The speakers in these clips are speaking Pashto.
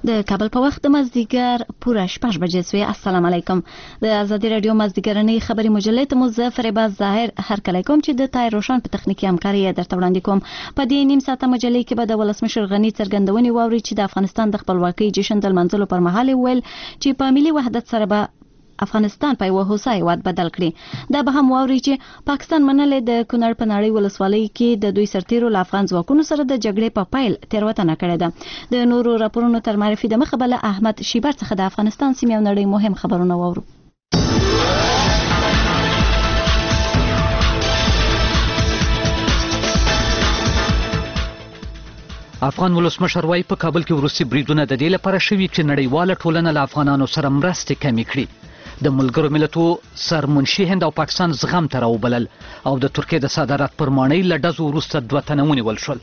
د کابل په وخت د مازدیګر پوره 6 بجې سوی. السلام علیکم. د ازادي رادیو مازدیګرنۍ خبري مجلې ته مظفر عباس ظاهر هرکلی کوم چې د تای روشن په تخنیکی همکاري درته وړاندې کوم. په دې نیم ساعته مجلې کې به د ولسمشر غنی څرګندونې واوري چې د افغانستان د خپلواکۍ جشن د لمانځلو پر مهال ویل چې په ملي وحدت سره به افغانستان په یو هوسا هیواد بدل کړي. دا به هم واوري چې پاکستان منلې د کونړ په نړۍ ولسوالۍ کې د دوی سرتیرو له افغان ځواکونو سره د جګړې په پیل تېروتنه کړې ده. د نورو راپورونو تر معرفي د مخه بل احمد شیبر څخه د افغانستان سیمې او نړۍ مهم خبرونه واورو. افغان ولسمشر وايي په کابل کې وروستي بریدونه د دې لپاره شوي چې نړیواله ټولنه له افغانانو سره مرستې کمې کړي. د ملګرو ملتو سرمنشي هند او پاکستان زغم ته راوبلل او د ترکیې د صادرات پر ماڼۍ له ډزو وروسته 2 تنه ونیول شول.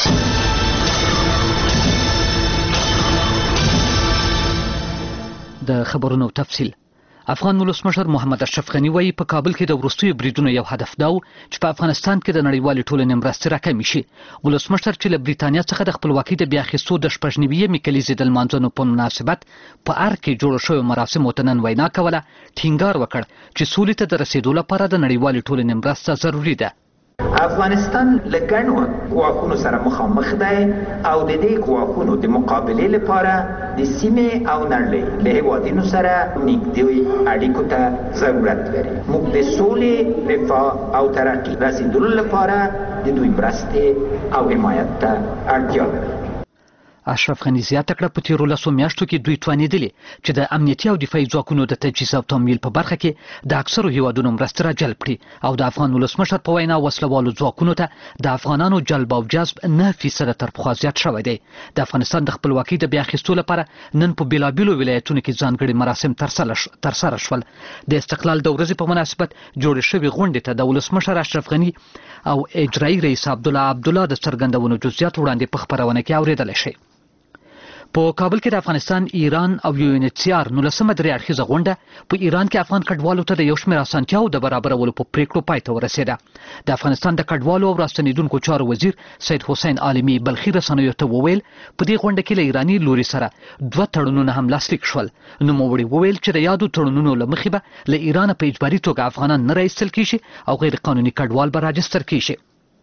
د خبرونو تفصیل. افغان ولسمشر محمد اشرف غنی وايي په کابل کې د وروستیو بریدونو یو هدف دا و چې په افغانستان کې د نړیوالې ټولنې مرستې راکمې شي. ولسمشر چې له بریتانیا څخه د خپلواکۍ د بیا اخیستو د 14 کلیزې د لمانځنو په مناسبت په ار کې جوړ شوی مراسمو ته نن وینا کوله، ټینګار وکړ چې سولې ته د رسیدو لپاره د نړیوالې ټولنې مرسته ضروري ده. افغانستان له ګڼو ګواښونو سره مخامخ دی او د دې ګواښونو د مقابلې لپاره د سیمې او نړۍ له هیوادونو سره نږدې اړیکو ته ضرورت لري. موږ د سولې، رفاه او ترقي رسیدلو لپاره د دوی مرستې او حمایت ته اړتیا لرو. اشرف غنی زیاته کړه په تیرو 10 میاشتو کې دوی توانیدلي چې د امنیتي او دفاعي ځواکونو د تجهیز او تمویل په برخه کې د اکثرو هیوادونو مرستې راجلب کړي او د افغان ولسمشر په وینا وسلوالو ځواکونو ته د افغانانو جلب او جذب 9% تر پخوا زیات شوی دی. د افغانستان د خپلواکۍ د بیا اخیستو لپاره نن په بیلابیلو ولایتونو کې ځانګړي مراسم ترسره شول. د استقلال د ورځې په مناسبت جوړې شوې غونډې ته د ولسمشر اشرف غنی او اجرایي رئیس عبدالله د څرګندونو جزئیات وړاندې په خبرونه کې اوریدل شي. په کابل کې د افغانستان، ایران او UNHCR 19مه درې اړخیزه غونډه په ایران کې افغان کډوالو ته د یو شمېر اسانتیاو د برابرولو په پریکړو پای ته ورسېده. د افغانستان د کډوالو او راستنیدونکو چارو وزیر سید حسین عالمي بلخي رسنیو ته وویل په دې غونډه کې له ایراني لوري سره 2 تړونونه هم لاسلیک شول. نوموړي وویل چې د یادو تړونونو له مخې به له ایران په اجباري توګه افغانان نه راایستل کیږي او غیر قانوني کډوال به راجستر کیږي.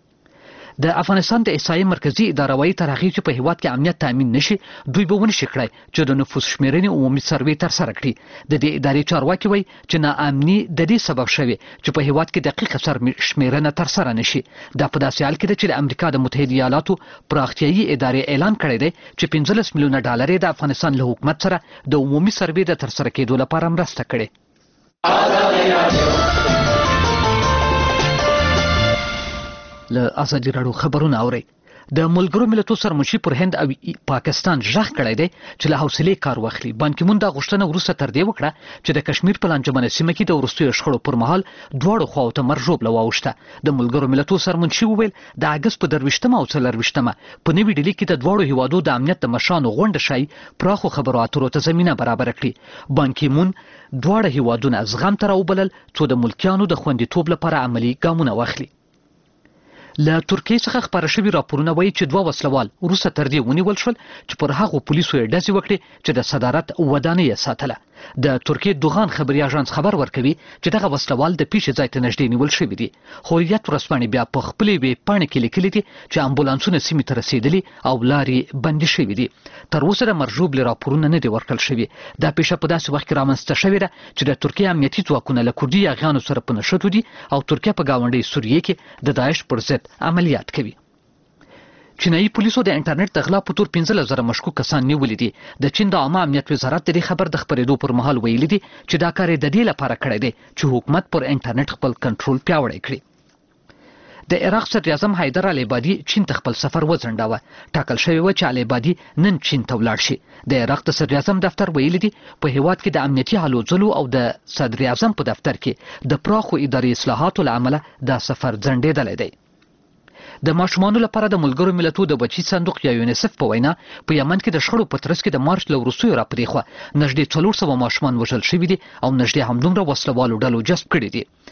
د افغانستان د احصایې مرکزی اداره وايي تر هغې چې په هیواد کې امنیت تامین نشي دوی به ونشي کړی چې د نفوس شمیرنې عمومي سروې ترسره کړي. د دې ادارې چارواکي وایي چې ناامني د دې سبب شوی چې په هیواد کې دقیقه شمیرنه ترسره نشي. دا په داسې حال کې ده چې د امریکا د متحده ایالاتو پراختیایي ادارې اعلان کړی دی چې $15 میلیونه د افغانستان له حکومت سره د عمومي سروې د ترسره کېدو لپاره مرسته کړې. له ازادي راډیو خبرونه اوري. د ملګرو ملتونو سرمنشي پر هند او پاکستان ژغ کړی دی چې له حوصلې کار واخلي. بان کی مون دا غوښتنه وروسته تر دې وکړه چې د کشمیر په لانجمنه سیمه کې د وروستیو شخړو پر مهال دواړو خواو ته مرژوبله واوښته. د ملګرو ملتونو سرمنشي وویل د اګست په 23 او 24 په نوي ډیلي کې د دواړو هیوادو د امنیت د مشرانو غونډه شي پراخو خبرو اترو ته زمینه برابر کړي. بان کی مون دواړه هیوادونه زغم ته راوبلل څو د ملکیانو د خوندیتوب لپاره عملی ګامونه واخلي. له ترکیې څخه خبره شوي راپورونه وایي چې 2 وسلوال وروسته تر دې ونیول شول چې پر هغو پولیسو یې ډزې وکړې چې د صدارت ودانۍ یې ساتله. د ترکیې دوغان خبري اژانس خبر ورکوي چې دغه وسلوال د پیښې ځای ته نږدې نیول شوي دي. هویت ورځپاڼې بیا په خپلې ویبپاڼې کې لیکلي دي چې امبولانسونه سیمې ته رسېدلي او لارې بندي شوي دي. تر اوسه د مرژوبلې راپورونه نه دي ورکړل شوي. دا پیښه په داسې وخت کې رامنځته شوې ده چې د ترکیې امنیتي ځواکونه له کردي یاغیانو سره په نښتو دي او ترکیه په ګاونډۍ سوریې کې د داعش پر ضد عملیات کوي. چینایي پولیسو د انټرنیټ د غلا په تور 15,000 مشکوک کسان نیولي دي. د چین د عامه امنیت وزارت د دې خبر د خپرېدو پر مهال ویلي دي چې دا کار یې د دې لپاره کړی دی چې حکومت پر انټرنیټ خپل کنټرول پیاوړی کړي. د عراق صدر اعظم حیدر العبادي چین ته خپل سفر وځنډاوه. ټاکل شوی و چې العبادي نن چین ته ولاړ شي. د عراق د صدر اعظم دفتر ویلي دي په هیواد کې د امنیتي هلو ځلو او د صدر اعظم په دفتر کې د پراخو اداري اصلاحاتو له امله دا سفر ځنډېدلی دی. د ماشومانو لپاره د ملګرو ملتونو د بچي صندوق یا یونیسف په وینا په یمن کې د شخړو په ترڅ کې د مارچ له وروستیو راپدې خوا نږدې 400 ماشومان وژل شوي دي او نږدې همدومره وسلوالو ډلو جذب کړي دي.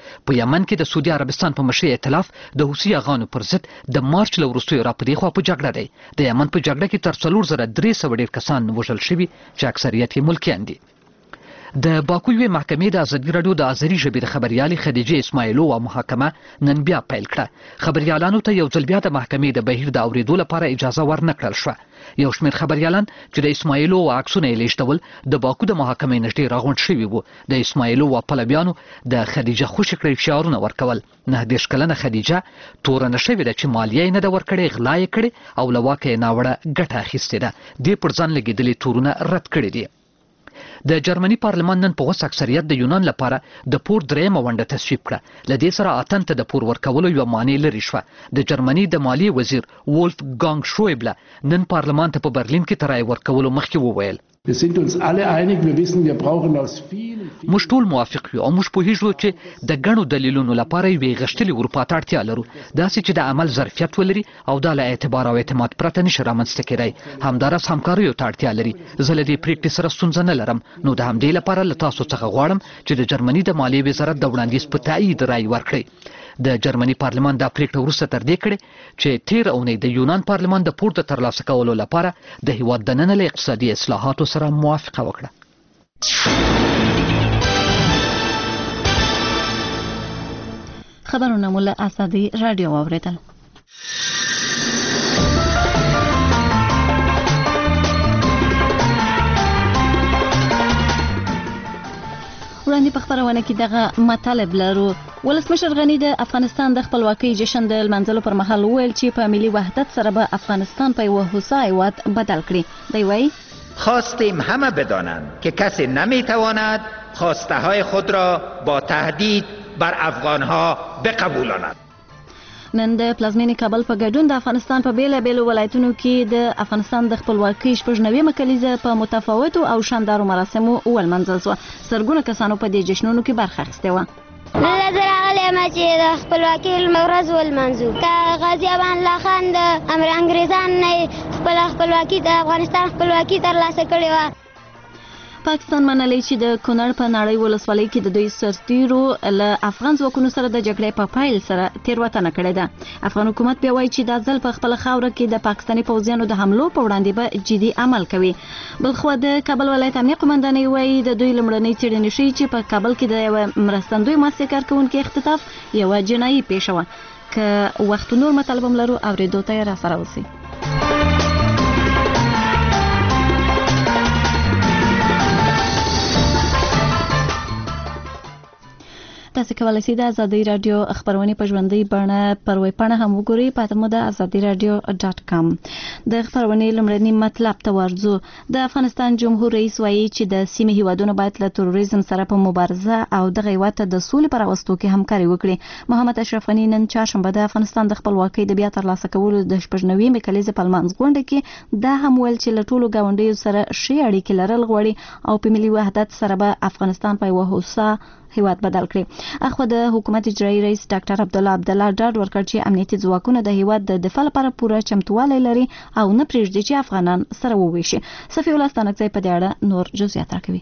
په یمن کې د سعودي عربستان په مشرۍ ائتلاف د حوثي اغانو پر ضد د مارچ له وروستیو راپدې خوا په جګړه دی. د یمن په جګړه کې تر 4300 ډېر کسان وژل شوي چې اکثریت یې ملکیان دي. د باکو یوې محکمې د ازادي راډیو د آذري ژبې د خبریالې خدیجې اسماعیلووا محاکمه نن بیا پیل کړه. خبریالانو ته یو ځل بیا د محکمې د بهیر د اورېدو لپاره اجازه ورنه کړل شوه. یو شمېر خبریالان چې د اسماعیلووا عکسونه یې لیږدول د باکو د محاکمې نږدې راغونډ شوي وو. د اسماعیلووا پلویانو د خدیجه خوشي کړی شعارونه ورکول. 29 کلنه خدیجه تورنه شوې ده چې مالیه یې نه ده ورکړې، غلا یې کړې او له واکه یې ناوړه ګټه اخیستې ده. دې پر ځان لګېدلي تورونه رد کړي دي. د جرمني پارلمان نن په وس اکثریت د یونان لپاره د پور درېیمه ونډه تصویب کړه. له دې سره اتن ته د پور ورکولو یوه معنی لرې شوه. د جرمني د مالیې وزیر وولف ګانګ شویبله نن پارلمان ته په برلین کې تر رایې ورکولو مخکې وویل موږ ټول موافق یو او موږ پوهیږو چې د ګڼو دلیلونو لپاره یوې غښتلې اروپا ته اړتیا لرو، داسې چې د عمل ظرفیت ولري او دا له اعتبار او اعتماد پرته نشي رامنځته کېدی. همداراز همکاریو ته اړتیا لري. زه له دې پریکړې سره ستونزه نه لرم، نو د همدې لپاره له تاسو څخه غواړم چې د جرمني د مالیې وزارت د وړاندیز په تایید رایې ورکړي. د جرمني پارلمان دا پریکړه وروسته تر دې کړې چې تیر اونۍ د یونان پارلمان د پور د ترلاسه کولو لپاره د هیواد دننه له اقتصادي اصلاحاتو سره موافقه وکړه. خبرونه مو له ازادي راډیو واوریدل. وړاندې په خبرونه کې دغه مطالب لرو. ولسمشر غني د افغانستان د خپلواکۍ جشن د لمانځلو پر مهال وویل چې په ملي وحدت سره به افغانستان په یوه هوسا هیواد بدل کړي. دی وایي خواستیم همه بدانند که کسی نمیتواند خواسته های خود را با تهدید بر افغانها بقبولاند. نن د پلازمینې کابل په ګډون د افغانستان په بیلابیلو ولایتونو کې د افغانستان د خپلواکۍ 90مه کلیزه په متفاوتو او شاندارو مراسمو ولمانځل شوه. زرګونه کسانو په دې جشنونو کې برخه اخیستې وه. زه راغلی یم چې د خپلواکۍ ورځ ولمانځو. که غازي امان الله خان د انګریزان نه خپله خپلواکي د افغانستان خپلواکي ترلاسه کړې وه. پاکستان منلی چې د کونړ په نړۍ ولسوالۍ کې د دوی سرتیرو له افغان ځواکونو سره د جګړې په پیل سره تېروتنه کړې ده. افغان حکومت بیا وایي چې دا ځل په خپله خاوره کې د پاکستاني پوځیانو د حملو په وړاندې به جدي عمل کوي. بلخوا د کابل ولایت امنیه قومندانۍ وایي د دوی لومړنۍ څېړنې ښیي چې په کابل کې د یوه مرستندوی مؤسسې کارکوونکي اختطاف یوه جنایي پیښه وه. که وخت نور مطالب هم لرو اورېدو ته یې راسره اوسئ. تاسو کولای شئ د ازادي رادیو خبرونه په ژوندۍ بڼه پر ویب پاڼه هم وګورئ. پاتې مو د azadiradio.com. د خبرونه لومړنی مطلب ته ورځو. د افغانستان جمهور رئیس وایي چې د سیمې هیوادونو باید له تروریزم سره په مبارزه او دغه هیواد ته د سولې په راوستو کې همکاري وکړي. محمد اشرف غني نن چهارشنبه د افغانستان د خپلواکۍ د بیا ترلاسه کولو د 90مې کلیزې په لمانځ غونډه کې دا هم ویل چې له ټولو ګاونډیو سره ښې اړیکې لرل غواړي او په ملي وحدت سره به افغانستان په یوه هوسا هیواد بدل کړي. اخو د حکومت اجرایي رئیس ډاکټر عبدالله ډاډ ورکړ چې امنیتي ځواکونه د هیواد د دفاع لپاره پوره چمتووالی لري او نه پرېږدي چې افغانان سره وویشي. صفي الله ستانکزی په دې اړه نور جزئیات راکوي.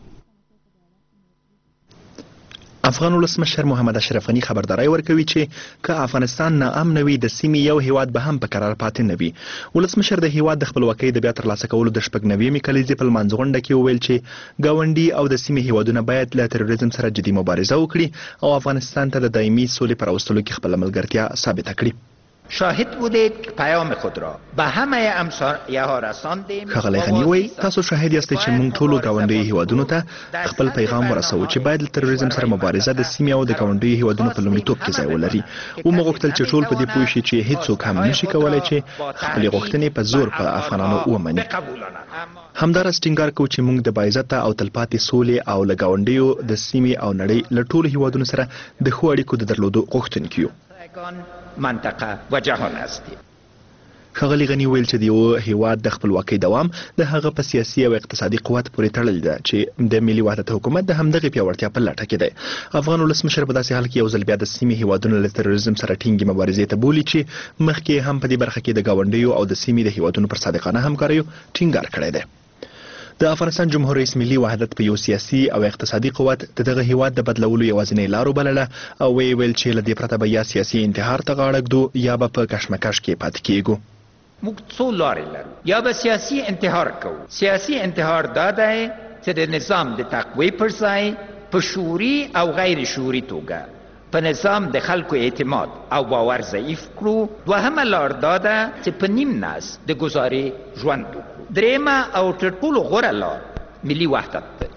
افغان ولسمشر محمد اشرف غني خبرداري ورکوي چې که افغانستان ناامن وي د سیمې یو هیواد به هم په قرار پاتې نه وي. ولسمشر د هیواد د خپلواکۍ د بیا ترلاسه کولو د 90مې کلیزې په لمانځ غونډه کې وویل چې ګاونډي او د سیمې هیوادونه باید له تروریزم سره جدي مبارزه وکړي او افغانستان ته د دایمي سولې پر راوستلو کې خپله ملګرتیا ثابته کړي. شاهد بودید که پیام خود را به همه همسایه ها رساندیم. ښاغلی غني وایي تاسو شاهد یاستئ چې موږ ټولو ګاونډیو هیوادونو ته خپل پیغام ورسوو چې باید له تروریزم سره مبارزه د سیمې او د ګاونډیو هیوادونو په لومړیتوب کې ځای ولري. ومو غوښتل چې ټول په دې پوه شي چې هیڅوک هم نشي کولی چې خپلې غوښتنې په زور په افغانانو ومني. همداراز ټینګار کوو چې موږ د باعزته او تلپاتې سولې او له ګاونډیو د سیمې او نړۍ له ټولو هیوادونو سره د ښو اړیکو د درلودو غوښتونکي یو. منطقه و جهان هستیم. ښاغلي غني ویل چې د یو هیواد د خپلواکۍ دوام د هغه په سیاسي او اقتصادي قوت پورې تړلی ده چې د ملي وحدت حکومت د همدغې پیاوړتیا په لټه کې دی. افغان ولسمشر په داسې حال کې یو ځل بیا د سیمې هیوادونو له تروریزم سره ټینګې مبارزې ته بولي چې مخکې هم په دې برخه کې د ګاونډیو او د سیمې د هیوادونو پر صادقانه همکاریو ټینګار کړی دی. د افغانستان جمهور رئیس ملي وحدت په یو سیاسي او اقتصادي قوت دغه هیواد د بدلولو یوازینۍ لارو بلله او ویل چې له دې پرته به یا سیاسي انتحار ته غاړه ږدو یا به په کشمکش کې پاتې کیږو. موږ څو لارې لرو، یا به سیاسي انتحار کوو. سیاسي انتحار دا دی چې د نظام د تقوی پر ځای په شعوري او غیر شعوري توګه په نظام د خلکو اعتماد او باور ضعیف کړو. دوهمه لار دا ده چې په نیم ناز د ګزارې ژوند وکړو. درېیمه او تر ټولو غوره لار ملي وحدت ده.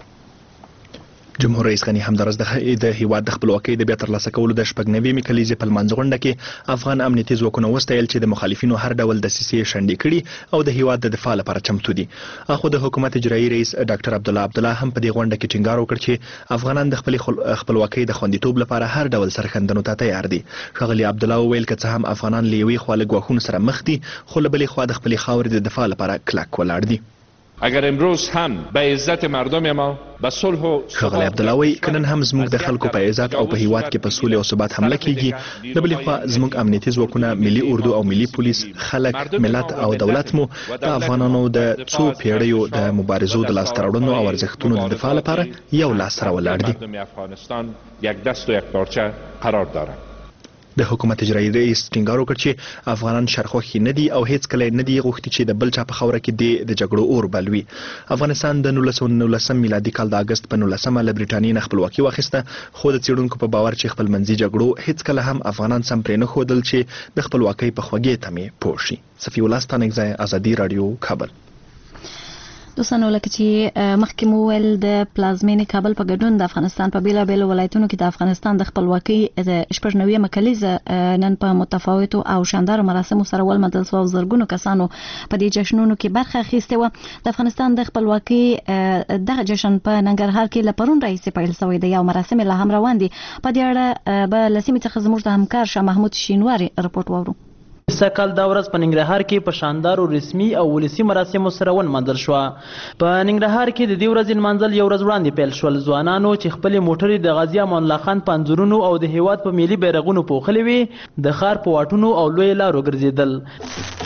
جمهور رئیس غني همدارس د هیواد د خپلواکۍ د بیا ترلاسه کولو د 90مې کلیزې په لمانځه غونډه کې افغان امنیتي ځواکونه وستایل چې د مخالفینو هر ډول دسیسې شنډې کړي او د هیواد د دفاع لپاره چمتو دي. اخو د حکومت اجرایي رئیس ډاکټر عبدالله هم په دې غونډه کې ټینګار وکړ چې افغانان د خپل خپلواکۍ د خوندیتوب لپاره هر ډول سرښندنو ته تیار دي. ښاغلي عبدالله وویل که څه هم افغانان له یوې خوا له ګواښونو سره مخ دي خو له بلې خوا د خپلې خاورې د دفاع لپاره کلک ولاړ دي. اگر امروز هم به عزت مردم ما به صلح و ښاغلی عبدالله وایي که نن هم زموږ د خلکو په عزت او په هیواد کې په سولې او ثبات حمله کیږي، د بلې خوا زموږ امنیتي ځواکونه، ملي اردو او ملي پولیس، خلک، ملت او دولت مو د افغانانو د څو پیړیو د مبارزو د لاسته راوړنو او ارزښتونو د دفاع لپاره یو لاس سره ولاړ دي. مردم افغانستان یک دست و یک پارچه قرار دارند. د حکومت اجرایي رئیس ټینګار وکړ چې افغانان شرخوښي نه دي او هیڅ کله نه دي غوښتي چې د بل چا په خاوره کې د جګړو اور بل وي. افغانستان د 1919 میلادي کال د اګست په 19 له برېټانیې نه خپلواکي واخیسته، خو د څېړونکو په باور چې خپلمنځي جګړو هیڅ کله هم افغانان سم پرې نه ښودل چې د خپلواکۍ په خوږې تمې پوه شي. صفي الله ستانکزی، ازادي راډیو، کابل. دوستانو لکه چې مخکې مو ویل د پلازمینې کابل په ګډون د افغانستان په بیلابیلو ولایتونو کې د افغانستان د خپلواکۍ د 90مه کلیزه نن په متفاوتو او شاندارو مراسمو سره ولمانځل شوه او زرګونو کسانو په دې جشنونو کې برخه اخیستې وه. د افغانستان د خپلواکۍ دغه جشن په ننګرهار کې له پرون راهیسې پیل شوی دی او مراسم لا هم روان دي. په دې اړه به له سیمې څخه زموږ د همکار شاه محمود شینواري رپورټ واورو. سکل دا ورځ په ننګرهار کې په شاندارو رسمي او ولسي مراسمو سره ونمانځل شوه. په ننګرهار کې د دې ورځې نمانځل یو ورځ وړاندې پیل شول. ځوانانو چې خپلې موټرې د غازي امان الله خان په انځورونو او د هیواد په ملي بیرغونو پوښلې وې، د ښار په واټونو او لویو لارو ګرځېدل.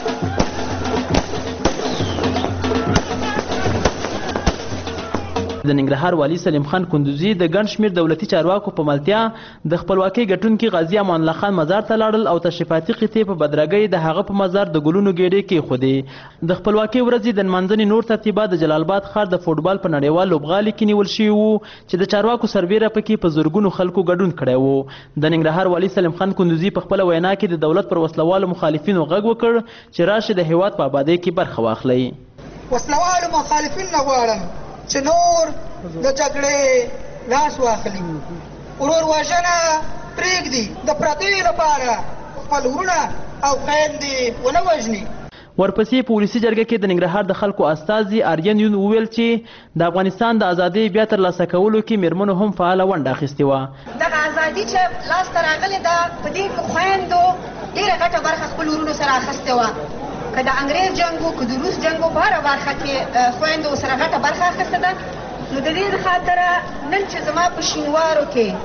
د ننګرهار والي سلیم خان کندوزي د ګڼ شمېر دولتي چارواکو په ملتیا د خپلواکۍ ګټونکي غازي امان الله خان مزار ته لاړل او تشریفاتي قطعې په بدرګۍ د هغه په مزار د ګلونو ګېډې کېښودې. د خپلواکۍ ورځې د نمانځنې نور ترتیبات د جلال آباد ښار د فوټبال په نړیوال لوبغالي کې نیول شوي وو چې د چارواکو سربیره پکې په زرګونو خلکو ګډون کړی و. د ننګرهار والي سلیم خان کندوزي په خپله وینا کې د دولت پر وسلوالو مخالفینو غږ وکړ چې راشي د هیواد په آبادۍ کې برخه واخلئ. وسلوالو مخالفین نه غواړم چې نور د جګړې لاس واخلي، ورور وژنه پرېږدي، د پردیو لپاره خپل وروڼه او خویندې ونه وژني. ورپسې په ولسي جرګه کې د ننګرهار د خلکو استازي آریان یون وویل چې د افغانستان د ازادۍ بیا ترلاسه کولو کې میرمنو هم فعاله ونډه اخیستې وه. دغه ازادي چې لاسته راغلې ده په دې کې خویندو ډېره غټه برخه خپل ورونو سره اخیستې وه. که د انګریز جنګ و که د روس جنګ و په هره برخه کې خویندو سره غټه برخه اخیسته ده. نو د دې خاطره نن چې زما په شینوارو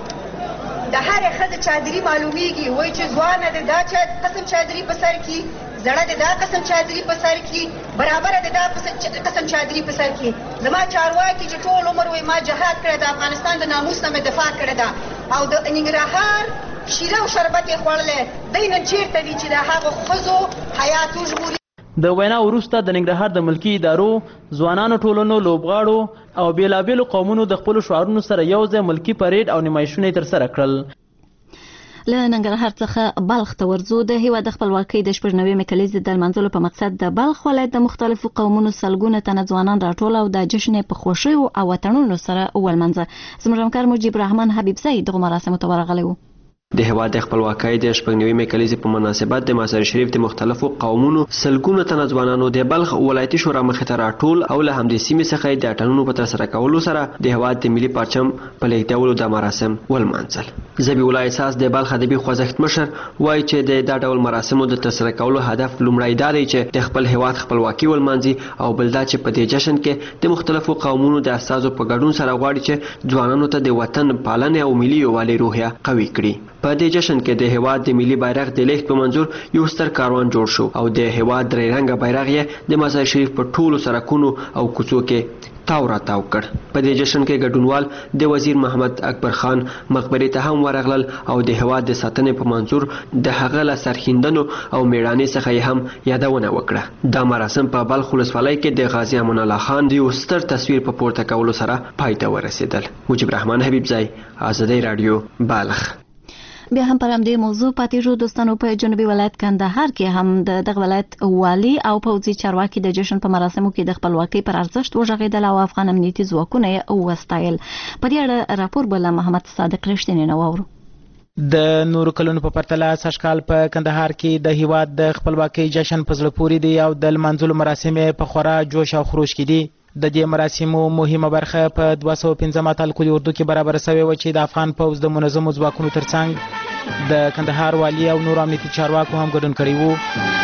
کې د هرې ښځې چادري معلومیږي، وایي چې ځوانه د دا قسم چادري په سر کې، زړه د دا قسم چادري په سر کې، برابره د دا قسم چادري په سر کې. زما چارواکي چې ټول عمر وایي ما جهاد کړی د افغانستان د ناموس نه مې دفاع کړې ده او د ننګرهار شیره او شربت یې خوړلی، دی نن چېرته دي چې د هغو ښځو حیات وژغوري. د وینا وروسته د ننګرهار د ملکي ادارو، ځوانانو ټولنو، لوبغاړو او بیلابیلو قومونو د خپلو شعارونو سره یو ځای ملکي پریډ او نمایشونه یې ترسره کړل. له ننګرهار څخه بلخ ته ورځو. د هیواد د خپلواکۍ د 90مې کلیزې د لمانځلو په مقصد د بلخ ولایت د مختلفو قومونو سلګونه تنه ځوانان راټول او د جشن په خوښیو او وطنونو سره ولمانځه. زموږ همکار مجيب رحمان حبیبزی دغه مراسمو ته ورغلی و. د هیواد د خپلواکۍ د 90مې کلیزې په مناسبت د مزار شریف د مختلفو قومونو سلګونه تنه ځوانانو د بلخ ولایتي شورا مخې ته راټول او له همدې سیمې څخه د اټنونو په ترسره کولو سره د هیواد د ملي پرچم په لیږدولو د مراسم ولمانځل. ذبیح الله احساس د بلخ ادبي خوځښت مشر وایي چې د دا ډول مراسمو د ترسره کولو هدف لومړی دا دی چې د خپل هیواد خپلواکي ولمانځي او بل دا چې په دې جشن کې د مختلفو قومونو د استازو په ګډون سره غواړي چې ځوانانو ته د وطن پالنې او ملي یووالي روحیه قوي کړي. په دې جشن کې د هیواد د ملي بیرغ د لیږد په منظور یو ستر کاروان جوړ شو او د هیواد درې رنګه بیرغ یې د مزار شریف په ټولو سړکونو او کوڅو کې تاو راتاو کړ. په دې جشن کې ګډونوال د وزیر محمد اکبر خان مقبرې ته هم ورغلل او د هیواد د ساتنې په منظور د هغه له سرښندنو او میړانې څخه یې هم یادونه وکړه. دا مراسم په بلخ ولسوالۍ کې د غازي امان الله خان د یو ستر تصویر په پورته کولو سره پای ته ورسېدل. مجيب رحمان حبیبزی، آزادۍ رادیو، بلخ. بیا هم پر همدې موضوع پاتې شو دوستانو. په جنوبي ولایت کندهار کې هم دغه ولایت والي او پوځي چارواکي د جشن په مراسمو کې د خپلواکۍ پر ارزښت وژغېدل او افغان امنیتي ځواکونه یې وستایل. په دې اړه راپور بل محمد صادق رښتینی نه واورو. د نورو کلونو په پرتله سږکال په کندهار کې د هیواد د خپلواکۍ جشن په زړه پورې دی او د لمانځلو مراسم په خورا جوش او خروش کې دي. د دې مراسمو مهمه برخه په 215 اتل کلي اردو کې برابر شوې و چې د افغان پوځ د منظمو ځواکونو ترڅنګ د کندهار والي او نور امنیتي چارواکو هم ګډون کړی وو.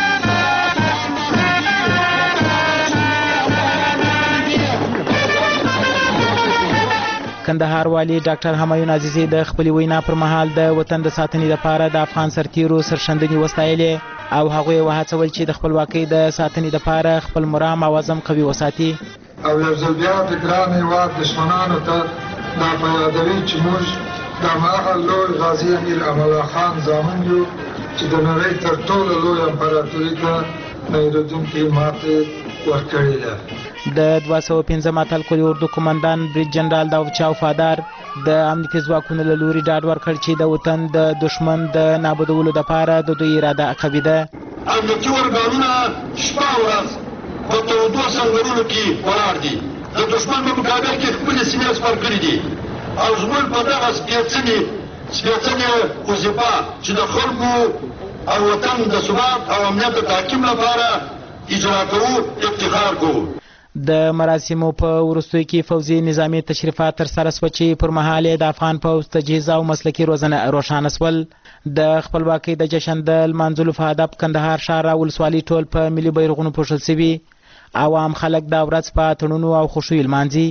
کندهار والي ډاکټر همایون عزیزی د خپل وینا پر مهال د وطن د ساتنې لپاره د افغان سرتیرو سرښندنې وستایلې او هغوی وهڅول چې د خپلواکۍ د ساتنې لپاره خپل مرام او عزم قوي وساتي. او یو ځل بیا د ګران هېواد دښمنانو ته دا په یادوي چې موږ د هماغه لوی غازي امیر امان الله خان زامن یو چې د نړۍ تر ټولو لوی امپراتوري ته نه هېرېدونکې ماتې ورکړې ده. د 215 اتل کلي اردو قومندان بریج جنرال داود شاه وفادار د امنیتي ځواکونو له لوري ډاډ ورکړ چې د وطن د دښمن د نابودولو لپاره د دوی اراده قوي ده. امنیتي ارګانونه شپه ورځ په تودو سنګرونو کې ولاړ دي، د دښمن په مقابل کې خپلې سینې سپر کړي دي او زموږ په دغه سپېڅلې وظیفه چې د خلکو او وطن د ثبات او امنیت د تحکیم لپاره اجرا کوو افتخار کوو. د مراسمو په وروستیو کې فوزي نظامي تشریفات ترسره شوه چې پر مهال د افغان پوځ تجهیز او مسلکي روزنه روښانه شول. د خپلواکۍ د جشن د لمانځلو په هدف کندهار ښار او ولسوالۍ ټول په ملي بیرغونو پوښل شوي او عام خلک دا ورځ په تړونو او خوښیو لمانځي.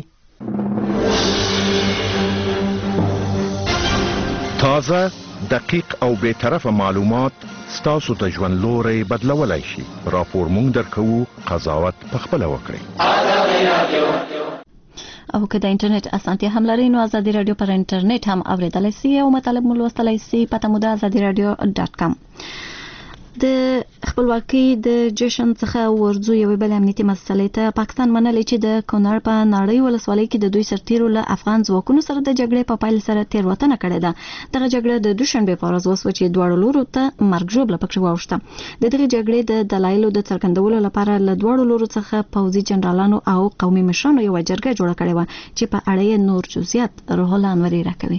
تازه، دقیق او بی‌طرفه معلومات ستاسو ته ژوند لوری بدلولی شي. راپور مونږ درکوو، قضاوت پخپله وکړئ. او که د انټرنیټ اسانتیا هم لرئ نو ازادي رادیو پر انټرنیټ هم اوریدلی سئ او مطالب مو لوستلی سئ. پته مو ده azadiradio.com. د خپلواکۍ د جشن څخه ورځو یوې بلې امنیتي مسلې ته پاکستان منلې چې د کونړ په ناړۍ ولسوالۍ کې د دوی سرتیرو له افغان ځواکونو سره د جګړې په پیل سره تېروتنه کړې ده. دغه جګړه د دوشنبې په ورځ وسوه چې دواړو لورو ته مرګ ژوبله پکښې واوښته. د دغې جګړې د دلایلو د څرګندولو لپاره له دواړو لورو څخه پوځي جنرالانو او قومي مشرانو یوه جرګه جوړه کړې وه چې په اړه یې نور جزئیات روح الله انوري راکوي.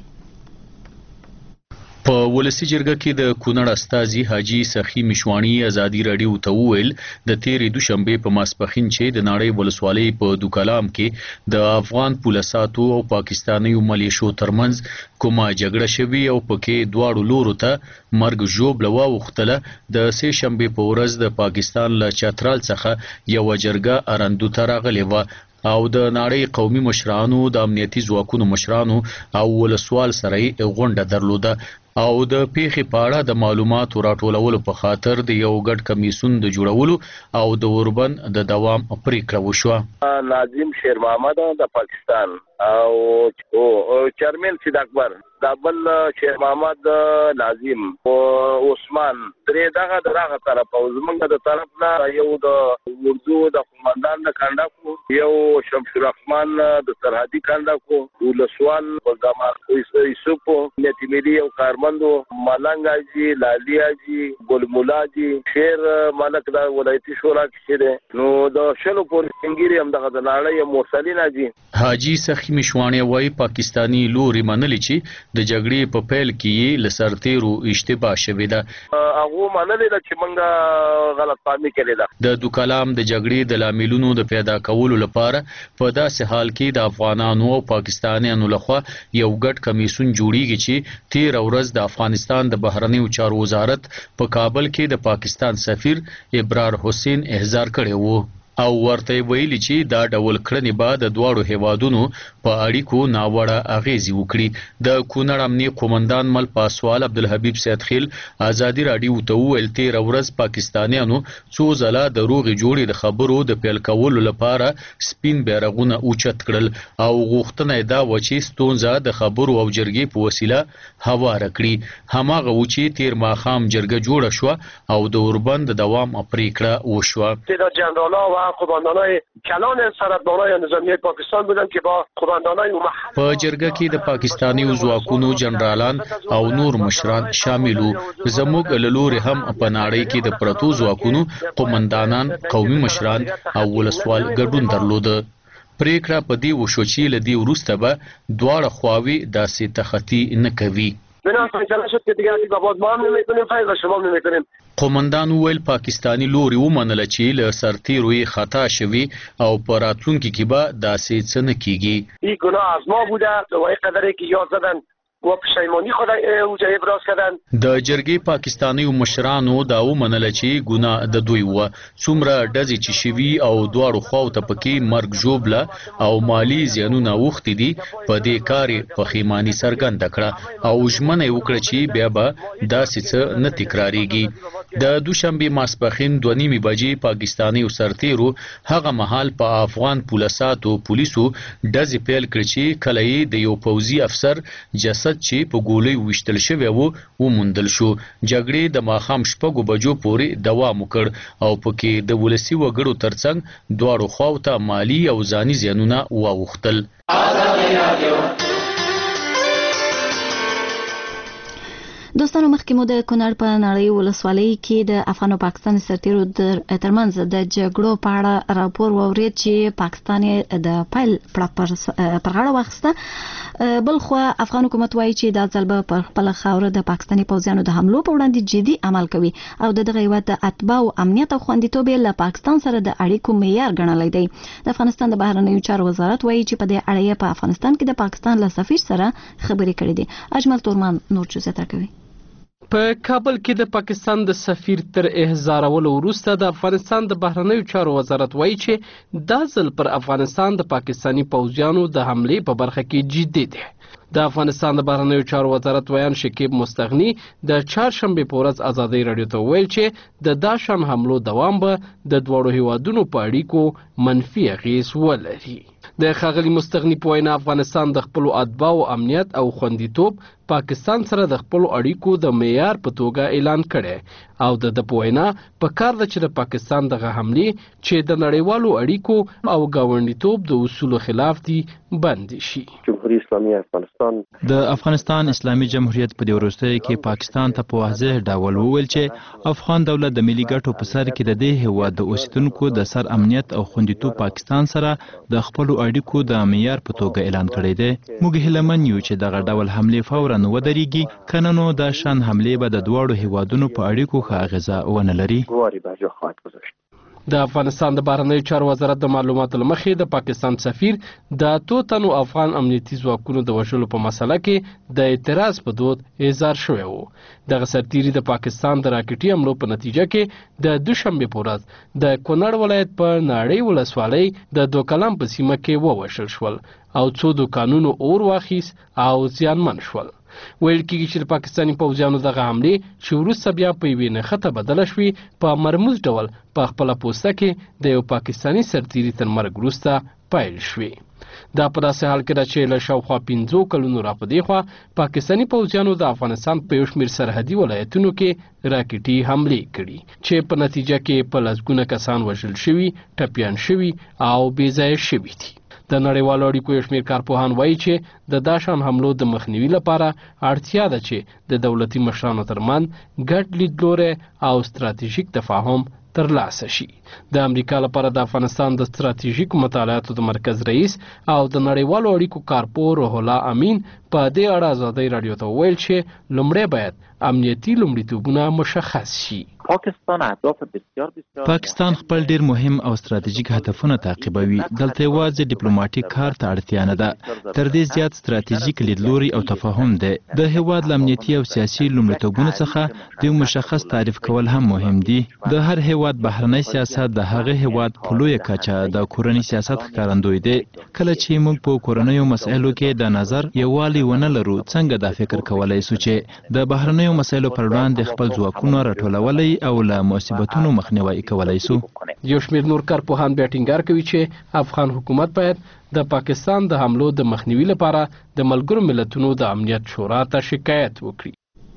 په ولسی جرګه کې د کونړ استازي حاجی سخی مشوانی ازادي رادیو ته وویل د تیرې دوشنبې په ماسپښین چې د ناړۍ ولسوالۍ په دوکلام کې د افغان پولیساتو او پاکستاني ملیشو ترمنځ کومه جګړه شوې او پکې دواړو لورو ته مرګ ژوبله واوښتله. د سې شنبې په ورځ د پاکستان له چترال څخه یوه جرګه ارندو ته راغلې وه او د ناړۍ قومي مشرانو، د امنیتي ځواکونو مشرانو او ولسوال سره یې غونډه درلوده او د پیښې په اړه د معلوماتو راټولولو په خاطر د یو ګډ کمیسیون د جوړولو او د اوربند د دوام پریکړه وشوه. ناظم شیر محمد د پاکستان او چرمن سید اکبر دا بل شیر محمد ناظم او عثمان درې دغه طرف او زمونږ د طرف نه یو د اردو د قومندان د کانډاکو، یو شمشیر الرحمن د سرحدي کانډاکو، ولسوال ګمار یوسف نیتی ملي او کارمندو، ملنګ حاجي، لالی حاجي، ګل مولا حاجي، شیر ملک د ولایتي شورا کې دی نو د شلو پورې څنګيري هم دغه د ناړۍ مرسلین حاجي. حاجی سخی مشوانی وای پاکستانی لوري منلي چې د جګړې په پیل کې له سرتیرو اشتباه شوې ده. هغه منلي چې موږ غلط فهمي کړې ده. د دوکلام د جګړې د لاملونو د پیدا کولو لپاره په داسې حال کې د افغانانو او پاکستانیانو لخوا یو ګډ کمیسیون جوړیږي چې تیر ورځ د افغانستان د بهرنیو چارو وزارت په کابل کې د پاکستان سفیر ابرار حسین احضار کړی وو. او ورته ویلي چې دا ډول کړنې به د دواړو هیوادونو په اړیکو ناوړه اغیزې وکړي. د کونړ امنیه قومندان مل پاسوال عبدالحبیب سیدخیل ازادي راډیو ته وویل 13 ورځ پاکستانیانو څو ځله د روغې جوړې د خبرو د پیل کولو لپاره سپین بیرغونه اوچت کړل او غوښتنه یې دا وه چې ستونزه د خبرو او جرګې په وسیله هواره کړي. هماغه و چې تیر ماښام جرګه جوړه شوه او د اوربند د دوام پریکړه وشوه. تعداد جنرال‌ها و قماندان‌های کلان سرحددارای نظامی پاکستان بودند که با قماندان‌های په جرګه کې د پاکستاني ځواکونو جنرالان او نور مشران شامل وو. زموږ له لوري هم په نړۍ کې د پرتو ځواکونو قماندانان، قومي مشران او ولسوال ګډون درلوده. پریکړه په دې وشو چې له دې وروسته به دواړه خواوې داسې تخطي نه کوي. قومندان وویل پاکستانی لوري ومنله چې له سرتیرو یې خطا شوي او په راتلونکي کې به داسې څه نه کیږي. این گناه از ما بوده و این قدره که یاد زدن و پشیمانی خود اوجه ابراز کردن. د جرګې پاکستاني مشرانو دا ومنله چې ګناه د دوی و. څومره ډزې چې شوي او دواړو خواو ته پکې مرګ ژوبله او مالی زیانونه اوښتي دي په دې کار یې پښیماني څرګنده کړه او ژمنه یې وکړه چې بیا به داسې څه نه تکراریږي. د دوشنبې ماسپښین 2:30 بجې پاکستاني سرتیرو هغه مهال په افغان پولیساتو پولیسو ډزې پیل کړې چې کله یې د یو پوځي افسر جسد چې په ګولۍ ویشتل شوی و وموندل شو. جګړې د ماښام 6 بجو پورې دوام وکړ او پکې د ولسي وګړو ترڅنګ دواړو خواو ته مالی او ځاني زیانونه واوښتل. دوستانو مخکې مو د کونړ په نړۍ ولسوالۍ کې د افغان او پاکستاني سرتیرو ترمنځ د جګړو په اړه راپور واورید چې پاکستان د پیل پر غاړه واخیسته. بل خو افغان حکومت وایي چې دا ځل به پر خپل خاوره د پاکستاني پوځیانو د حملو په وړاندې جدي عمل کوي او دغه هیواد د اتباع او امنیت او خوندیتوب له پاکستان سره د اړیکو معیار ګڼلی دی. د افغانستان د بهرنیو چارو وزارت وایي چې په دې اړه په افغانستان کې د پاکستان له سفیر سره خبرې کړې دي. اجمل تورمان نور جزئیات راکوي. په کابل کې د پاکستان د سفیر تر احضارولو وروسته د افغانستان د بهرنیو چارو وزارت وایي چې دا ځل پر افغانستان د پاکستاني پوځیانو د حملې په برخه کې جدي دی. د افغانستان د بهرنیو چارو وزارت ویان شکیب مستغنی د چهارشنبې په ورځ ازادي راډیو ته ویل چې د داشان حملو دوام به د دواړو هیوادونو په اړیکو منفي اغیز ولري. د ښاغلي مستغنی په وینا افغانستان د خپلو اتباعو امنیت او خوندیتوب پاکستان سره د خپلو اړیکو د معیار په توګه اعلان کړي او د په وینا په کار ده چې د پاکستان دغه حملې چې د نړیوالو اړیکو او ګاونډیتوب د اصولو خلاف دي بند شي. جمهوریت اسلامي افغانستان د افغانستان اسلامي جمهوریت په دې وروستیو کې پاکستان ته په واضح ډول وویل چې افغان دولت د ملي ګټو په سر کې د دې هیواد د اوسیدونکو د سر امنیت او خوندیتوب پاکستان سره د خپلو اړیکو د معیار په توګه اعلان کړی دی. موږ هیلهمن یو چې دغه ډول حملې فورا ودرېږي، کنه نو دا شان حملې به د دواړو هیوادونو په اړیکو ښه اغیزه ونه لري. د افغانستان د بهرنیو چارو وزارت د معلوماتو له مخې د پاکستان سفیر د 2 تنو افغان امنیتي ځواکونو د وژلو په مسله کې د اعتراض په دود اظهار شوی و. دغه سرتیري د پاکستان د راکټي حملو په نتیجه کې د دوشنبې په ورځ د کونړ ولایت په ناړۍ ولسوالۍ د دوکلام په سیمه کې ووژل شول او څو دوکانونو اور واخیست او زیانمن شول. ویل کېږي چې د پاکستاني پوځیانو دغه حملې چې وروسته بیا په یوې نښته بدله شوې په مرموز ډول په خپله پوسته کې د یو پاکستاني سرتیري تر مرګ وروسته پیل شوې. دا په داسې حال کې ده چې له شاوخوا 5 کلونو را په دې خوا پاکستاني پوځیانو د افغانستان په یو شمېر سرحدي ولایتونو کې راکټي حملې کړي چې په نتیجه کې په لسګونه کسان وژل شوي، ټپیان شوي او بې ځایه شوي دي. د نړیوالو اړیکو یو شمېر کارپوهان وایي چې د داشان حملو د مخنیوي لپاره اړتیا ده چې د دولتي مشرانو ترمنځ ګډ لیدلوری او ستراتیژیک تفاهم ترلاسه شي. د امریکا لپاره د افغانستان د ستراتیژیکو مطالعاتو د مرکز رئیس او د نړیوالو اړیکو کارپوه روح الله امین په دې اړه ازادي راډیو ته ویل چې لومړی باید امنیتي لومړیتوبونه مشخص شي. پاکستان خپل ډیر مهم او ستراتیژیک هدفونه تعقیبوي. دلته یوازې ډیپلوماټیک کار ته اړتیا نه ده، تر دې زیات ستراتیژیک لیدلوري او تفاهم دی. د هیواد امنیتي او سیاسي لومړیتوبونو څخه د مشخص تعریف کول هم مهم دي. د هر هیواد هیواد بهرنی سیاست د هغه هیواد په لویه کچه د کورنی سیاست ښکارندوی دی. کله چې موږ په کورنیو مسایلو کې د نظر یووالی ونه لرو، څنګه دا فکر کولای سو چې د بهرنیو مسایلو پر وړاندې خپل ځواکونه راټولولی او له مصیبتونو مخنیوي کولای سو؟ یو شمېر نور کارپوهان بیا ټینګار کوي چې افغان حکومت باید د پاکستان د حملو د مخنیوي لپاره د ملګرو ملتونو د امنیت شورا ته شکایت وکړي.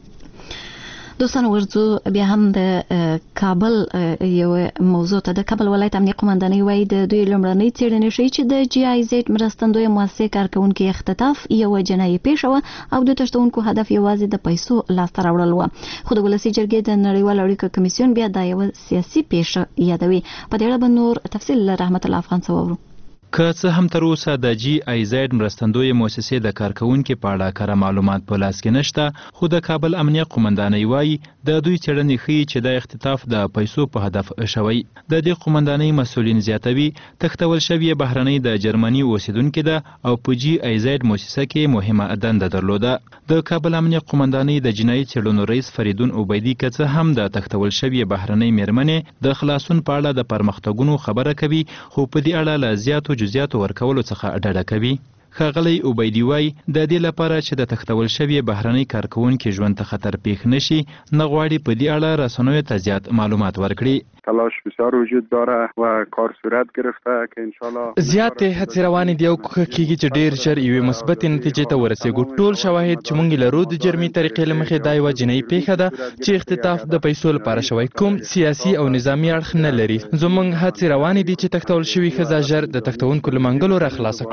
دوستان ورځو بیا هم د کابل یو موضوع ته. د کابل ولایت امنیه قومندانۍ وایي د دوی لومړنۍ څېړنې ښیي چې د جی آی زیډ مرستندویه مؤسسې کارکوونکي اختطاف یوه جنایي پیښه وه او د تښتونکو هدف یوازې د پیسو لاسته راوړل وه. خو د ولسي جرګې د نړیوال اړیکو کمیسیون بیا دا یوه سیاسي پیښه یادوي. په دې اړه به نور تفصیل له رحمت الله افغان څخه واورو. که څه هم تر اوسه د جی آی زیډ مرستندویه مؤسسې د کارکوونکو په اړه کره معلومات په لاس کې نشته، خو د کابل امنیه قومندانۍ وایي د دوی څېړنې ښیي چې د اختطاف د پیسو په هدف شوی. د دې قومندانۍ مسؤلین زیاتوي تښتول شوې بهرنۍ د جرمني اوسیدونکې ده او په جی آی زیډ مؤسسه کې مهمه دنده درلوده. د کابل امنیه قومندانۍ د جنایي څېړنو رئیس فریدون عبیدي که څه هم د تښتول شوې بهرنۍ میرمنې د خلاصون په اړه د پرمختګونو خبره کوي، خو په دې اړه له زیاتو جزئیاتو ورکولو څخه ډډه کوي. ښاغلی عبیدي وایي د دې لپاره چې د تښتول شوې بهرنۍ کارکوونکي ژوند ته خطر پیښ نشي، نه غواړي په دې اړه رسنیو ته زیات معلومات ورکړي. تلاش بسیار وجود داره و کار صورت گرفته که انشالله زیات هڅې روانې دي او کوښښ کیږي چې ډیر ژر یوې مثبتې نتیجې ته ورسېږو. ټول شواهد چې موږ لرو د جرمي طریقې له مخې دا یوه جنایي پیښه ده چې اختطاف د پیسو لپاره شوی، کوم سیاسي او نظامي اړخ نه لري. زموږ هڅې روانې دي چې تښتول شوې ښځه ژر د تښتونکو له منګلو راخلاصه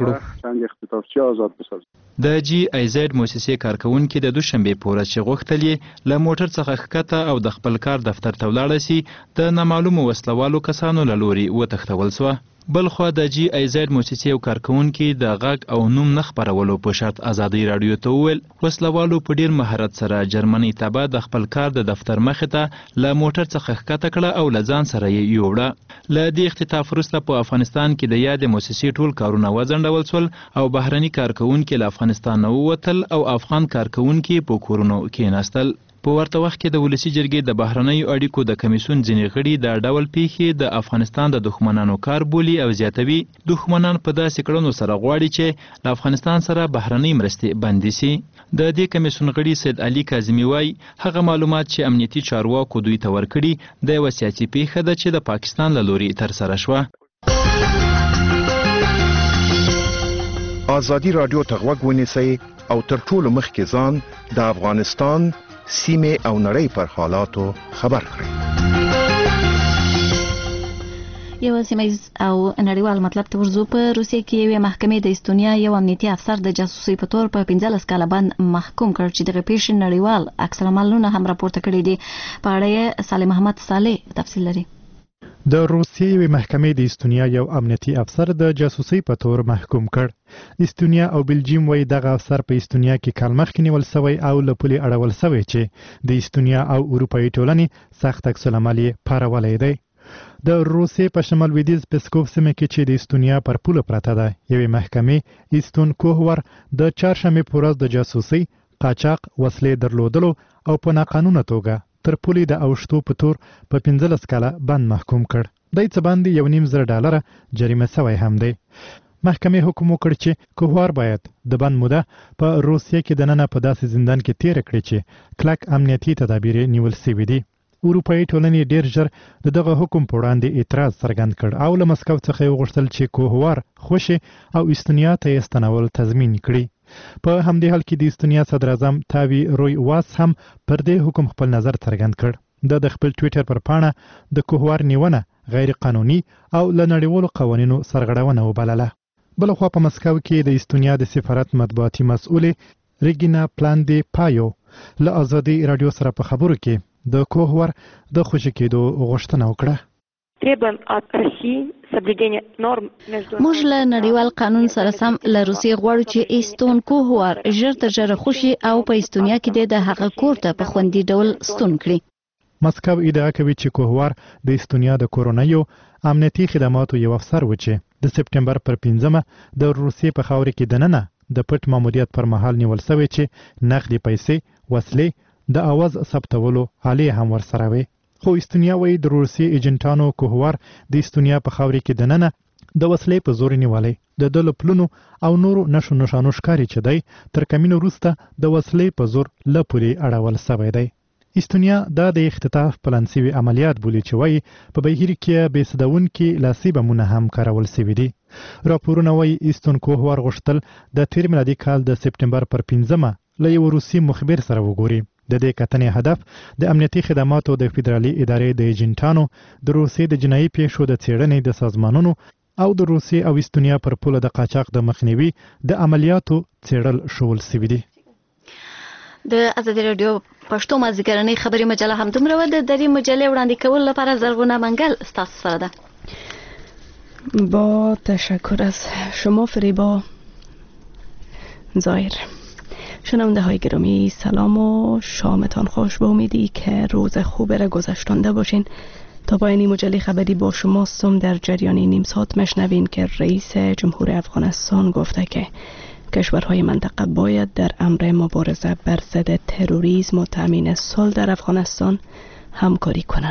کړو. د جی آی زیډ مؤسسې کارکوونکي د دوشنبې په ورځ چې غوښتل یې له موټر څخه ښکته او د خپل کار دفتر ته ولاړه سي، د نامعلومو وسلوالو کسانو له لوري وتښتول سوه. بلخوا د جی آی زیډ مؤسسې یو کارکوونکي د غږ او نوم نه خپرولو په شرط ازادۍ راډیو ته وویل وسلوالو په ډیر مهارت سره جرمني تبه د خپل کار د دفتر مخې ته له موټر څخه ښکته کړه او له ځان سره یې یوړه. له دې اختطاف وروسته په افغانستان کې د یادې مؤسسې ټول کارونه وځنډول سول او بهرني کارکوونکي له افغانستان نه ووتل او افغان کارکوونکي په کورونو کېناستل. په ورته وخت کې د ولسي جرګې د بهرنیو اړیکو د کمیسیون ځینې غړي د ډول پیښې د افغانستان د دښمنانو کار بولي او زیاتوي دښمنان په داسې کړنو سره غواړي چې له افغانستان سره بهرنۍ مرستې بندې سي. د دې کمیسیون غړي سید علي کاظمي وایي هغه معلومات چې امنیتي چارواکو دوی ته ورکړي د یوه سیاسي پیښه ده چې د پاکستان له لوري ترسره شوه. ازادي راډیو ته غوږ ونیسئ او تر ټولو مخکې ځان د افغانستان سیمې او نړۍ پر حالاتو خبر کړئ. یو سیمایز او نړیوال مطلب ته ورځو. په روسیې کې یوې محکمې د استونیا یو امنیتي افسر د جاسوسۍ په تور په 15 کاله باندې محکوم کړ چې دغه پیښې نړیوال عکس العملونه هم راپورته کړي دي. په اړه یې صالح محمد صالح تفصیل لري. د روسیې یوې محکمې د استونیا یو امنیتي افسر د جاسوسۍ په تور محکوم کړ. استونیا او بلجیم وایي دغه افسر په استونیا کې کال مخکې نیول سوی او له پولې اړول سوی چې د استونیا او اروپایي ټولنې سخت عکس العمل یې پارولی دی. د روسیې په شمال لویدیځ پسکوف سیمه کې چې د استونیا پر پوله پرته ده یوې محکمې ایستون کوهور د چهارشنبې په ورځ د جاسوسۍ، قاچاق، وسلې درلودلو او په ناقانونه توګه تر پولې د اوښتو په تور په 15 کاله بند محکوم کړ. دی څه باندې $1.5 جریمه سوی هم دی. محکمې حکم وکړ چې کوهوار باید د بند موده په روسیې کې دننه په داسې زندان کې تیر کړي چې کلک امنیتي تدابیر نیول شوي دي. اروپایي ټولنې ډیر ژر دغه حکم په وړاندې اعتراض څرګند کړ او له مسکو څخه یې وغوښتل چې کوهوار خوشي او استونیا ته یې ستنول تضمین کړي. په همدې حال کې د استونیا صدر اعظم تاوی روی واس هم پر دې حکم خپل نظر څرګند کړ. د خپل ټویټر پر پاڼه د کوهوار نیونه غیر قانوني او له نړیوالو قوانینو سرغړونه وبلله. بلخوا په مسکو کې د استونیا د سفارت مطبوعاتي مسؤلې ریګینا پلاندی پایو له ازادي رادیو سره په خبرو کې د کوهوار د خوشي کېدو غوښتنه وکړه. موږ له نړیوال قانون سره سم له روسیې غواړو چې ایستون کوهوار ژر تر ژره خوشي او په استونیا کې د هغه کور ته په خوندي ډول ستون کړي. مسکو ادعا کوي چې کوهوار د استونیا د کورونایو امنیتي خدماتو یو افسر و چې د سپټمبر پر 15 د روسیې په خاوره کې دننه د پټ ماموریت پر مهال نیول شوی چې نقدي پیسې، وسلې، د اواز ثبتولو آلې هم ورسره وي. خو استونیا وایي د روسي ایجنټانو کوهوار د استونیا په خاورې کې دننه د وسلې په زور نیولې د دل پلونو او نورو نشو نشانو ښکاری چې دی تر کمینو وروسته د وسلې په زور له پولې اړول سوی دی. استونیا دا د اختطاف پلان سوي عملیات بولي چې وایي په بهیر کې بېسدونکي لاسي بمونه هم کارول سوي دي. راپورونه وایي ایستون کوهوار غوښتل د تیر میلادي کال د سپټمبر پر 15مه له یو روسي مخبر سره وګوري. د دې کتنې هدف د امنیتي خدماتو د فدرالي ادارې د ایجنټانو د روسي د جنایي پیښو د څېړنې د سازمانونو او د روسي او استونیا پر پوله د قاچاق د مخنیوي د عملیاتو څېړل شول سوي دي. د ازادي رادیو پښتو مازیګرنۍ خبري مجله هم دومره و. د درې مجلې وړاندې کول لپاره زرغونه منگل ستاسو سره ده. با تشکر از شما فریبا ظاهر. شنونده های گرامی سلام و شامتان خوش. به امیدی که روز خوب را گذشتانده باشین. تا پایانی مجله خبری با شما هستم. در جریان نیم ساعت مشنوین که رئیس جمهور افغانستان گفته که کشورهای منطقه باید در امر مبارزه بر ضد تروریسم و تامین صلح در افغانستان همکاری کنند.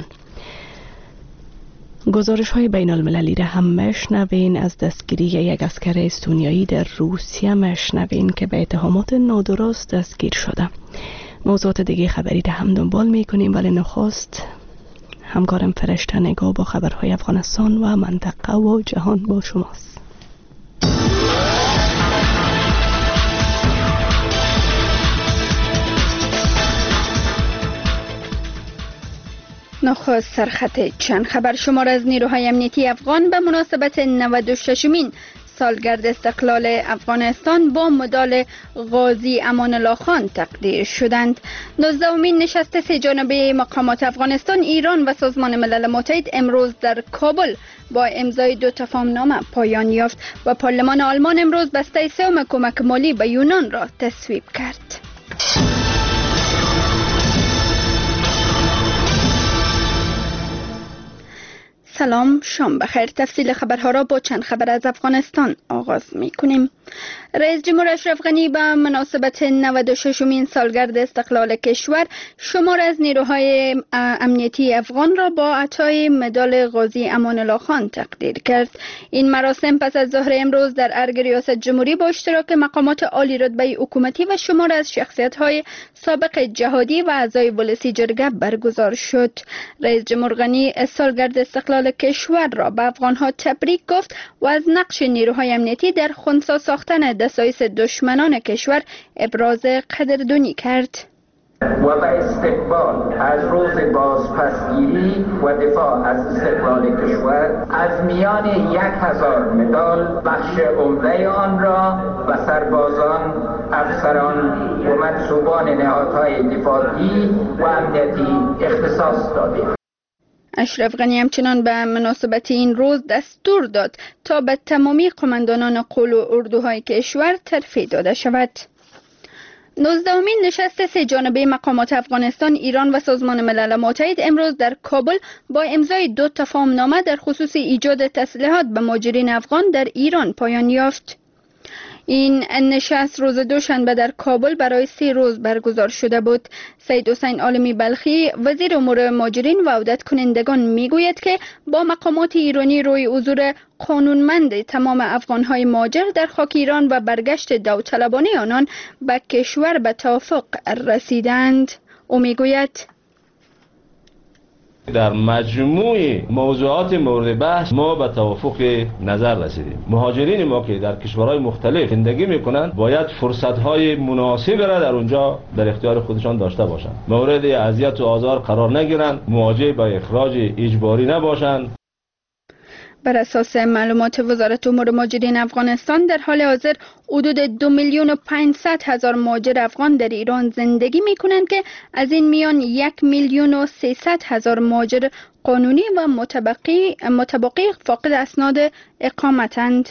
گزارش های بین المللی را هم مشنوین. از دستگیری یک اسکر استونیایی در روسیه مشنوین که به اتهامات نادرست دستگیر شده. موضوعات دیگه خبری را هم دنبال میکنیم، ولی نخست همکارم فرشته نگاه با خبرهای افغانستان و منطقه و جهان با شماست. نخست سرخط چند خبر شمار از نیروهای امنیتی افغان به مناسبت 96مین سالگرد استقلال افغانستان با مدال غازی امان الله خان تقدیر شدند. 19مین نشست سه جانبه مقامات افغانستان، ایران و سازمان ملل متحد امروز در کابل با امضای 2 تفاهمنامه پایان یافت و پارلمان آلمان امروز بسته سوم کمک مالی به یونان را تصویب کرد. سلام، شام بخیر. تفصیل خبرها را با چند خبر از افغانستان آغاز می کنیم. رئیس جمهور اشرف غنی به مناسبت 96مین سالگرد استقلال کشور شمار از نیروهای امنیتی افغان را با عطای مدال غازی امان الله خان تقدیر کرد. این مراسم پس از ظهر امروز در ارگ ریاست جمهوری با اشتراک مقامات عالی رتبه حکومتی و شمار از شخصیت‌های سابق جهادی و اعضای ولسی جرگه برگزار شد. رئیس جمهور غنی سالگرد استقلال کشور را به افغان‌ها تبریک گفت و از نقش نیروهای امنیتی در خنثی ساختن دسایس دشمنان کشور ابراز قدردانی کرد. و به استقبال از روز بازپسگیری و دفاع از استقلال کشور از میان 1000 مدال بخش عمده آن را و سربازان، افسران و منصوبان نهادهای دفاعی و امنیتی اختصاص دادیم. اشرف غنی همچنان به مناسبت این روز دستور داد تا به تمامی قماندانان قول و اردوهای کشور ترفیع داده شود. 19مین نشست سه جانبه مقامات افغانستان، ایران و سازمان ملل متحد امروز در کابل با امضای 2 تفاهمنامه در خصوص ایجاد تسلیحات به مهاجرین افغان در ایران پایان یافت. این نشست روز دوشنبه در کابل برای 3 روز برگزار شده بود. سید حسین عالمی بلخی وزیر امور مهاجرین و عودت کنندگان میگوید که با مقامات ایرانی روی حضور قانونمند تمام افغانهای مهاجر در خاک ایران و برگشت داوطلبانه آنان به کشور به توافق رسیدند. او میگوید در مجموع موضوعات مورد بحث ما به توافق نظر رسیدیم. مهاجرین ما که در کشورهای مختلف زندگی میکنند باید فرصتهای مناسب را در اونجا در اختیار خودشان داشته باشند. مورد اذیت و آزار قرار نگیرند، مواجه با اخراج اجباری نباشند. بر اساس معلومات وزارت امور مهاجرین افغانستان در حال حاضر حدود 2,500,000 مهاجر افغان در ایران زندگی می کنند که از این میان 1,300,000 مهاجر قانونی و متبقی فاقد اسناد اقامتند.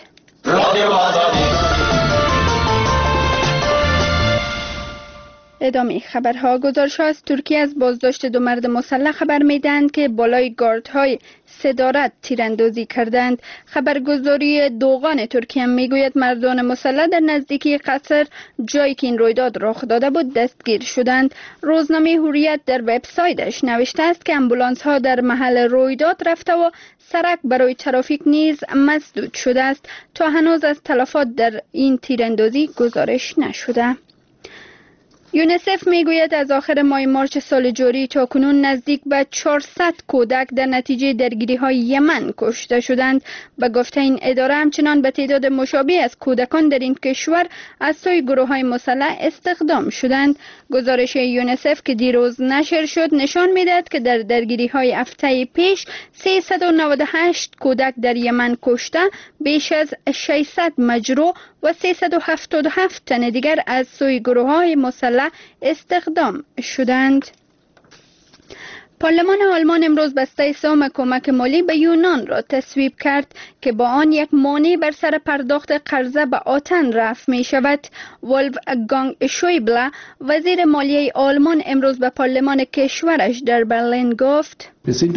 ادامه خبرها. گزارش از ترکیه از بازداشت 2 مرد مسلح خبر میدهند که بالای گاردهای صدارت تیراندازی کردند. خبرگزاری دوغان ترکیه میگوید مردان مسلح در نزدیکی قصر جایی که این رویداد رخ داده بود دستگیر شدند. روزنامه حریت در وبسایتش نوشته است که آمبولانس ها در محل رویداد رفته و سرک برای ترافیک نیز مسدود شده است. تا هنوز از تلفات در این تیراندازی گزارش نشده. یونیسف میگوید از آخر ماه مارچ سال جاری تا کنون نزدیک به 400 کودک در نتیجه درگیری های یمن کشته شدند. به گفته این اداره همچنان به تعداد مشابه از کودکان در این کشور از سوی گروه های مسلح استخدام شدند. گزارش یونیسف که دیروز نشر شد نشان میدهد که در درگیری های هفته پیش 398 کودک در یمن کشته، بیش از 600 مجروح و 377 تن دیگر از سوی گروه های مسلح استخدام شدند. پارلمان آلمان امروز بسته سهم کمک مالی به یونان را تصویب کرد که با آن یک مانع بر سر پرداخت قرضه به آتن رفع می شود. ولفگانگ شویبله وزیر مالیه آلمان امروز به پارلمان کشورش در برلین گفت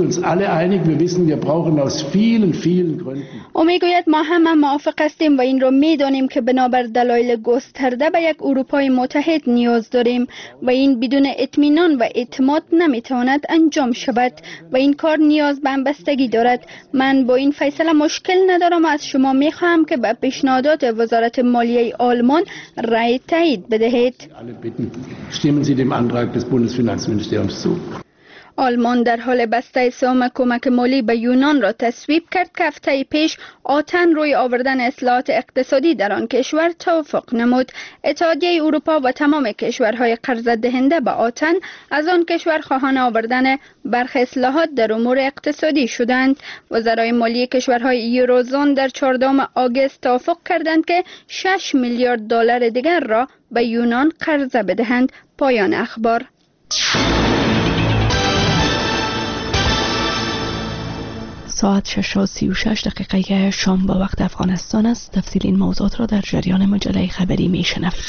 او میگوید ما همه موافق هستیم و این را میدانیم که بنابر دلایل گسترده به یک اروپای متحد نیاز داریم و این بدون اطمینان و اعتماد نمیتواند انجام شود و این کار نیاز به همبستگی دارد. من با این فیصله مشکل ندارم و از شما میخواهم که به پیشنهادات وزارت مالیه آلمان رأی تایید بدهید. آلمان در حال بسته سهم کمک مالی به یونان را تصویب کرد که هفته پیش آتن روی آوردن اصلاحات اقتصادی در آن کشور توافق نمود. اتحادیه اروپا و تمام کشورهای قرض دهنده به آتن از آن کشور خواهان آوردن برخی اصلاحات در امور اقتصادی شدند. وزرای مالی کشورهای یوروزون در 14 آگوست توافق کردند که 6 میلیارد دلار دیگر را به یونان قرضه بدهند. پایان اخبار. ساعت 6:36 شام با وقت افغانستان است. تفصیل این موضوعات را در جریان مجله خبری می شنوید.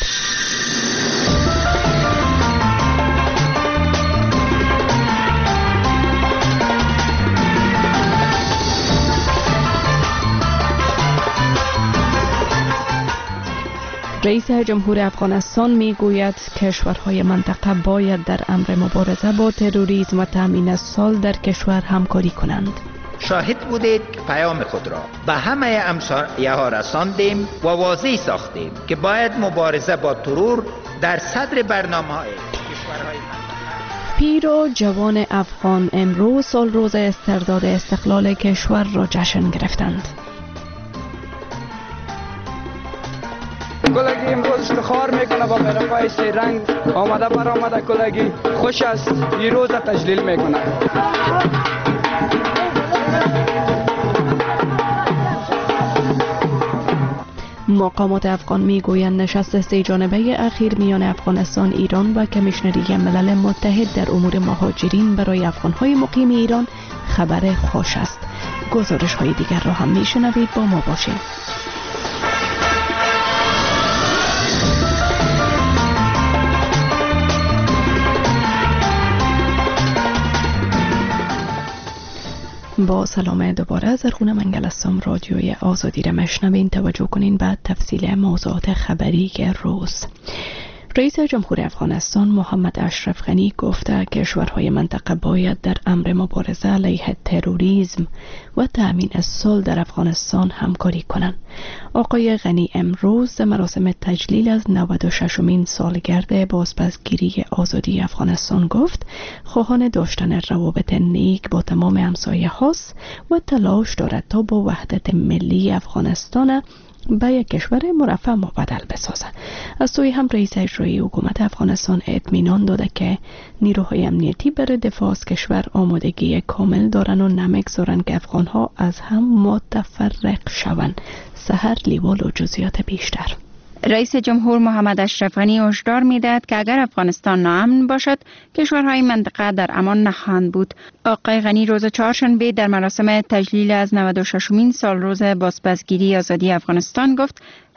رئیس جمهور افغانستان می گوید کشورهای منطقه باید در امر مبارزه با تروریسم و تامین صلح در کشور همکاری کنند. شاهد بودید که پیام خود را به همه همسایه ها رساندیم و واضح ساختیم که باید مبارزه با ترور در صدر برنامه‌های کشورهای پیر و جوان افغان امروز سال روز استرداد استقلال کشور را جشن گرفتند. کلگی امروز افتخار میکنه با بیرقای سه رنگ آمده برآمده. کلگی خوش است این روز تجلیل میکنه. مقامات افغان میگویند نشست 3 جانبه اخیر میان افغانستان، ایران و کمیشنری ملل متحد در امور مهاجرین برای افغانهای مقیم ایران خبر خوش است. گزارش های دیگر را هم میشنوید، با ما باشید. با سلام دوباره زرخونه منگل هستم. رادیوی آزادی را مشنوین. توجه کنین به تفصیل موضوعات خبری روز. رئیس جمهور افغانستان محمد اشرف غنی گفته کشورهای منطقه باید در امر مبارزه علیه تروریسم و تأمین صلح در افغانستان همکاری کنند. آقای غنی امروز مراسم تجلیل از 96مین سالگرد بازپسگیری آزادی افغانستان گفت خواهان داشتن روابط نیک با تمام همسایه هاست و تلاش دارد تا با وحدت ملی افغانستان به یک کشور مرفه مبدل بسازد. از سوی هم رئیس اجرایی حکومت افغانستان اطمینان داده که نیروهای امنیتی برای دفاع از کشور آمادگی کامل دارند و نمیگذارند که افغانها از هم متفرق شوند. سحر لیوال و جزئیات بیشتر. رئیس جمهور محمد اشرف غنی هشدار می‌دهد که اگر افغانستان ناامن باشد کشورهای منطقه در امان نخواهند بود. آقای غنی روز چهارشنبه در مراسم تجلیل از 96مین سالروز بازپسگیری آزادی افغانستان گفت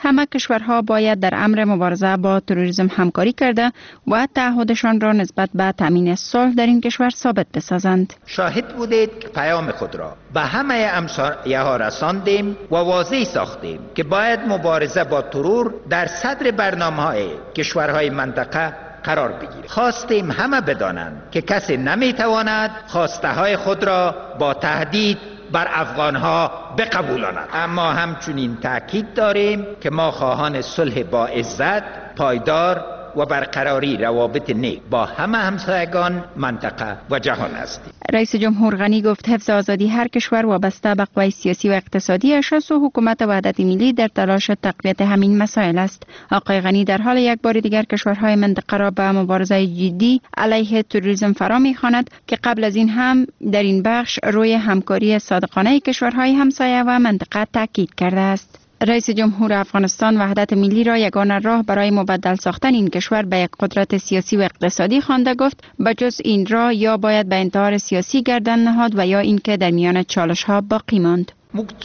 همه کشورها باید در امر مبارزه با تروریسم همکاری کرده و تعهدشان را نسبت به تامین صلح در این کشور ثابت بسازند. شاهد بودید که پیام خود را به همه همسایه ها رساندیم و واضح ساختیم که باید مبارزه با ترور در صدر برنامه‌های کشورهای منطقه قرار بگیرد. خواستیم همه بدانند که کسی نمیتواند خواسته های خود را با تهدید بر افغانها بقبولاند. اما همچنین تاکید داریم که ما خواهان صلح با عزت، پایدار و برقراری روابط نیک با همه همسایگان منطقه و جهان هستیم. رئیس جمهور غنی گفت حفظ آزادی هر کشور وابسته به قوای سیاسی و اقتصادیش است و حکومت وحدت ملی در تلاش تقویت همین مسائل است. آقای غنی در حال یک بار دیگر کشورهای منطقه را به مبارزه جدی علیه تروریسم فرا می‌خواند که قبل از این هم در این بخش روی همکاری صادقانه کشورهای همسایه و منطقه تاکید کرده است. رئیس جمهور افغانستان وحدت ملی را یگانه راه برای مبدل ساختن این کشور به یک قدرت سیاسی و اقتصادی خوانده. گفت بجز این راه یا باید به انتحار سیاسی گردن نهاد و یا اینکه در میان چالش ها باقی ماند.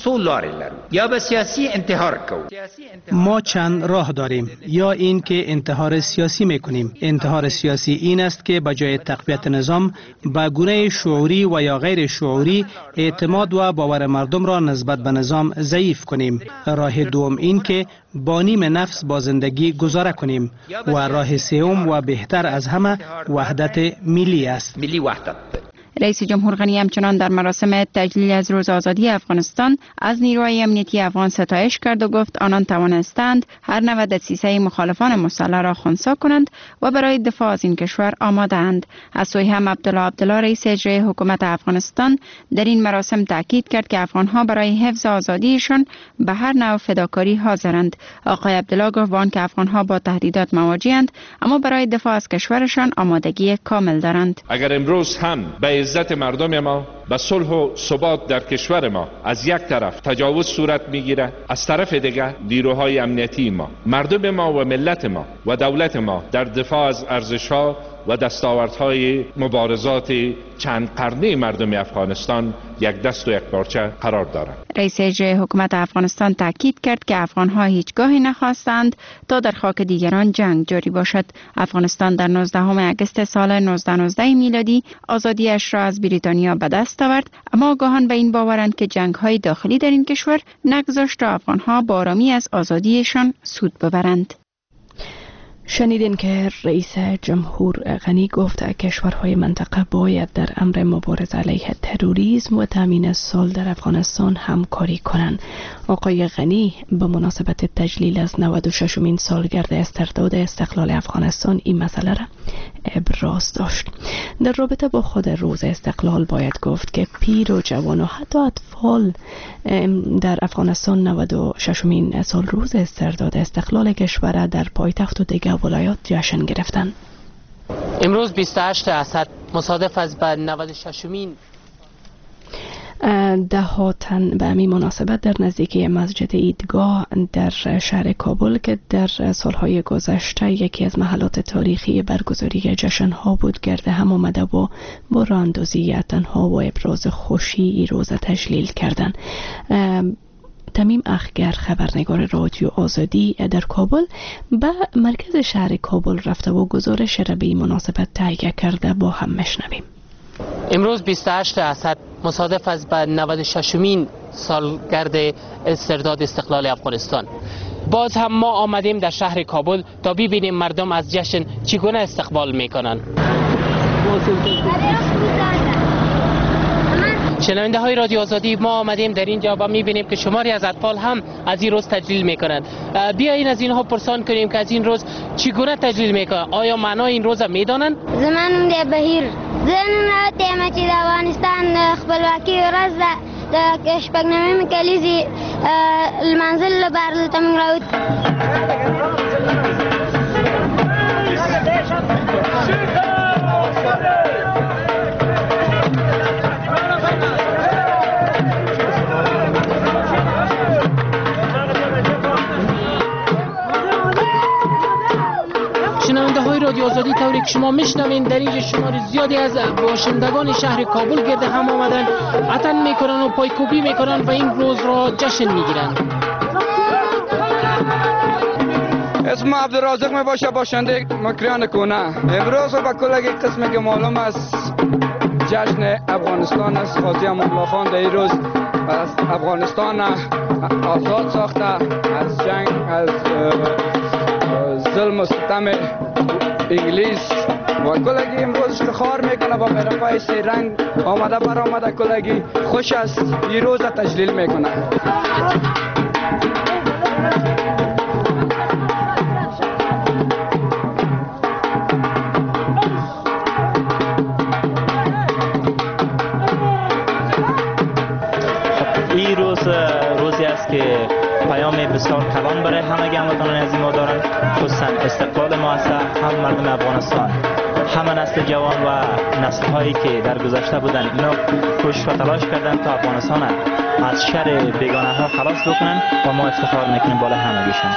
یا به سیاسی انتحار کو. ما چند راه داریم، یا این که انتحار سیاسی میکنیم. انتحار سیاسی این است که به جای تقویت نظام به گونه شعوری و یا غیر شعوری اعتماد و باور مردم را نسبت به نظام ضعیف کنیم. راه دوم این که با نیم نفس با زندگی گذاره کنیم و راه سوم و بهتر از همه وحدت ملی است. ملی وحدت. رئیس جمهور غنی همچنان در مراسم تجلیل از روز آزادی افغانستان از نیروهای امنیتی افغان ستایش کرد و گفت آنان توانستند هر نوع دسیسه مخالفان مسلح را خنثی کنند و برای دفاع از این کشور آماده اند. از سوی هم عبدالله رئیس اجرایی حکومت افغانستان در این مراسم تاکید کرد که افغانها برای حفظ آزادیشان به هر نوع فداکاری حاضرند. آقای عبدالله گفت که افغانها با تهدیدات مواجه‌اند اما برای دفاع از کشورشان آمادگی کامل دارند. اگر امروز هم به عزت مردم ما، به صلح و ثبات در کشور ما از یک طرف تجاوز صورت میگیره، از طرف دیگر نیروهای امنیتی ما، مردم ما و ملت ما و دولت ما در دفاع از ارزش‌ها و دستاوردهای مبارزات چند قرنه مردم افغانستان یک دست و یک پارچه قرار دارند. رئیس اجرایی حکومت افغانستان تاکید کرد که افغانها هیچگاهی نخواستند تا در خاک دیگران جنگ جاری باشد. افغانستان در 19 آگوست سال 1919 میلادی آزادیش را از بریتانیا به دست آورد، اما آگاهان به این باورند که جنگ‌های داخلی در این کشور نگذاشت تا افغانها با آرامی از آزادیشان سود ببرند. شنیدین که رئیس جمهور غنی گفت کشورهای منطقه باید در امر مبارزه علیه تروریسم و تامین صلح در افغانستان همکاری کنند. آقای غنی به مناسبت تجلیل از 96مین سالگرد استرداد استقلال افغانستان این مسئله را ابراز داشت. در رابطه با خود روز استقلال باید گفت که پیر و جوان و حتی اطفال در افغانستان 96مین سال روز استرداد استقلال کشور در پایتخت و دیگر ولایات جشن گرفتند. امروز 28 اسد مصادف است با 96مین ده تن به همین مناسبت در نزدیکی مسجد ایدگاه در شهر کابل که در سالهای گذشته یکی از محلات تاریخی برگزاری جشن‌ها بود گرد هم آمده و با راه‌اندازی تنها و ابراز خوشی این روز تجلیل کردند. تمیم اخگر خبرنگار رادیو آزادی در کابل به مرکز شهر کابل رفته و گزارش را به این مناسبت تهیه کرده، با هم مشنویم. امروز 28 اسد مصادف است با 96مین سالگرد استرداد استقلال افغانستان. باز هم ما آمدیم در شهر کابل تا ببینیم مردم از جشن چگونه استقبال میکنند. شنونده های رادیو آزادی، ما آمدیم در اینجا و میبینیم که شماری از اطفال هم از این روز تجلیل میکنند. بیایین از اینها پرسان کنیم که از این روز چگونه تجلیل میکنند. آیا معنای این روز میدانند؟ زمانم دی بهیر زنونه تیمه چې د افغانستان خپلواکي ورځ ده د شپږنیمې کلیزې لمانځلو لپاره دلته موږ راوتو. شنونده های رادیو آزادی، طوری که شما میشنوین در اینجا شمار زیادی از باشندگان شهر کابل گرد هم آمدن، عطن میکنن و پایکوبی میکنن و این روز را جشن میگیرن. اسم عبدالرازق می باشه، باشنده مکریان کونه. امروز به کلگی قسمی که معلوم است جشن افغانستان است. قاضی امان الله خان در این روز از افغانستان آزاد ساخته از جنگ، از ظلم و ستم انگلیس و کلگی امروز افتخار میکنه با بیرقای سه رنگ آمده برآمده. کلگی خوش است این روز تجلیل میکنه. این روزی است که پیام بسیار کلان برای همه هموطنان عزیز ما دارند، خصوصا استقلال موثر هم مردم افغانستان، همه نسل جوان و نسل هایی که در گذشته بودن اینا کوشش و تلاش کردن تا افغانستان از شر بیگانه ها خلاص بکنن و ما افتخار میکنیم بالا همگیشون.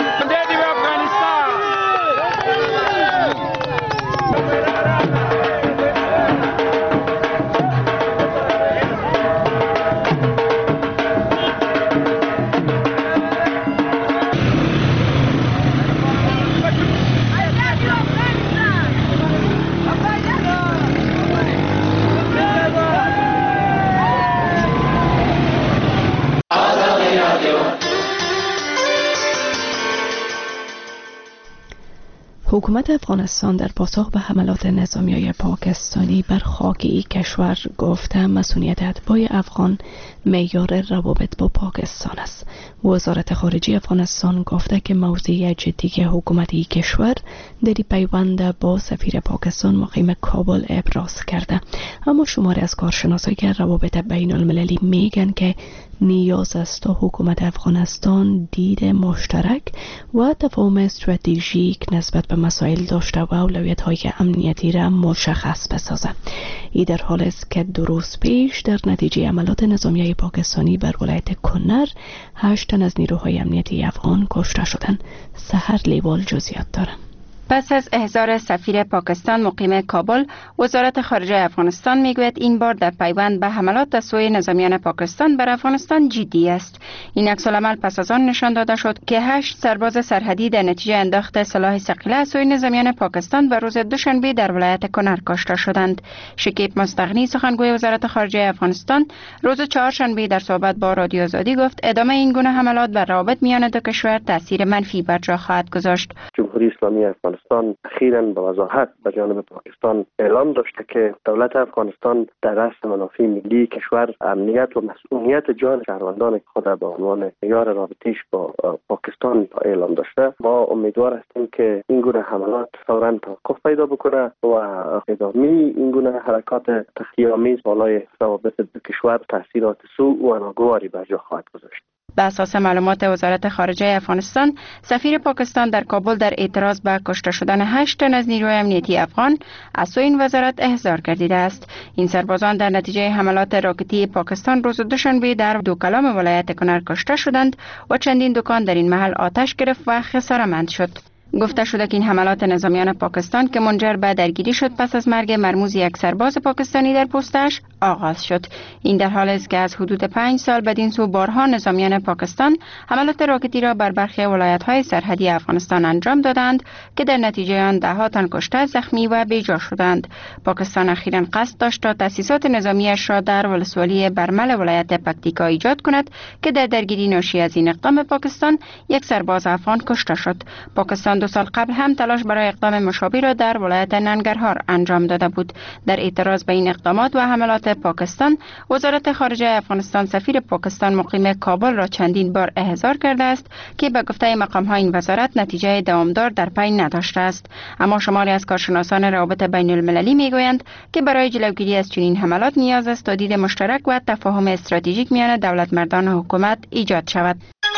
حکومت افغانستان در پاسخ به حملات نظامیای پاکستانی بر خاک این کشور گفته مسئولیت اتباع افغان معیار روابط با پاکستان است. وزارت خارجه افغانستان گفته که موضع جدی حکومت این کشور در پیوند با سفیر پاکستان مقیم کابل ابراز کرده، اما شماری از کارشناسان که روابط بین المللی میگن که نیاز است تا حکومت افغانستان دید مشترک و تفاهم استراتژیک نسبت به مسائل داشته و اولویت‌های امنیتی را مشخص بسازد. این در حال است که 2 روز پیش در نتیجه حملات نظامیای پاکستانی بر ولایت کنر 8 تن از نیروهای امنیتی افغان کشته شدند. سحر لیوال جزئیات دارد. پس از احضار سفیر پاکستان مقیم کابل، وزارت خارجه افغانستان میگوید این بار در پیوند به حملات از سوی نظامیان پاکستان بر افغانستان جدی است. این عکس‌العمل پس از آن نشان داده شد که 8 سرباز سرحدی در نتیجه انداخت سلاح ثقیله از سوی نظامیان پاکستان به روز دوشنبه در ولایت کنر کشته شدند. شکیب مستغنی سخنگوی وزارت خارجه افغانستان روز چهارشنبه در صحبت با رادیو آزادی گفت ادامه این گونه حملات بر روابط میان دو کشور تاثیر منفی بر جا خواهد گذاشت. جمهوری اسلامی افغانستان اخیراً به وضاحت به جانب پاکستان اعلام داشته که دولت افغانستان در رأس منافع ملی کشور امنیت و مسئولیت جان شهروندان خود به عنوان معیار رابطه‌اش با پاکستان اعلام داشته. ما امیدوار هستیم که این گونه حملات فوراً توقف پیدا بکنه و ادامه این گونه حرکات تخریب‌آمیز بالای روابط دو کشور تاثیرات سوء و ناگواری بر جا خواهد گذاشت. به اساس معلومات وزارت خارجه افغانستان، سفیر پاکستان در کابل در اعتراض به کشته شدن 8 تن از نیروی امنیتی افغان از سوی این وزارت احضار گردیده است. این سربازان در نتیجه حملات راکتی پاکستان روز دوشنبه در دوکلام ولایت کنر کشته شدند و چندین دکان در این محل آتش گرفت و خساره‌مند شد. گفته شده که این حملات نظامیان پاکستان که منجر به درگیری شد پس از مرگ مرموز یک سرباز پاکستانی در پستش آغاز شد. این در حالی است که از حدود 5 سال بدین سو بارها نظامیان پاکستان حملات راکتی را بر برخی ولایت‌های سرحدی افغانستان انجام دادند که در نتیجه آن ده‌ها تن کشته، زخمی و بیجا شدند. پاکستان اخیراً قصد داشت تا تأسیسات نظامیش را در ولسوالی برمل ولایت پکتیکا ایجاد کند که در درگیری ناشی از این اقدام پاکستان یک سرباز افغان کشته شد. پاکستان 2 سال قبل هم تلاش برای اقدام مشابه را در ولایت ننگرهار انجام داده بود. در اعتراض به این اقدامات و حملات پاکستان، وزارت خارجه افغانستان سفیر پاکستان مقیم کابل را چندین بار احضار کرده است که به گفته مقام‌های این وزارت نتیجه دوامدار در پی نداشته است. اما شماری از کارشناسان روابط بین المللی میگویند که برای جلوگیری از چنین حملات نیاز است تا دید مشترک و تفاهم استراتژیک میان دولتمردان و حکومت ایجاد شود.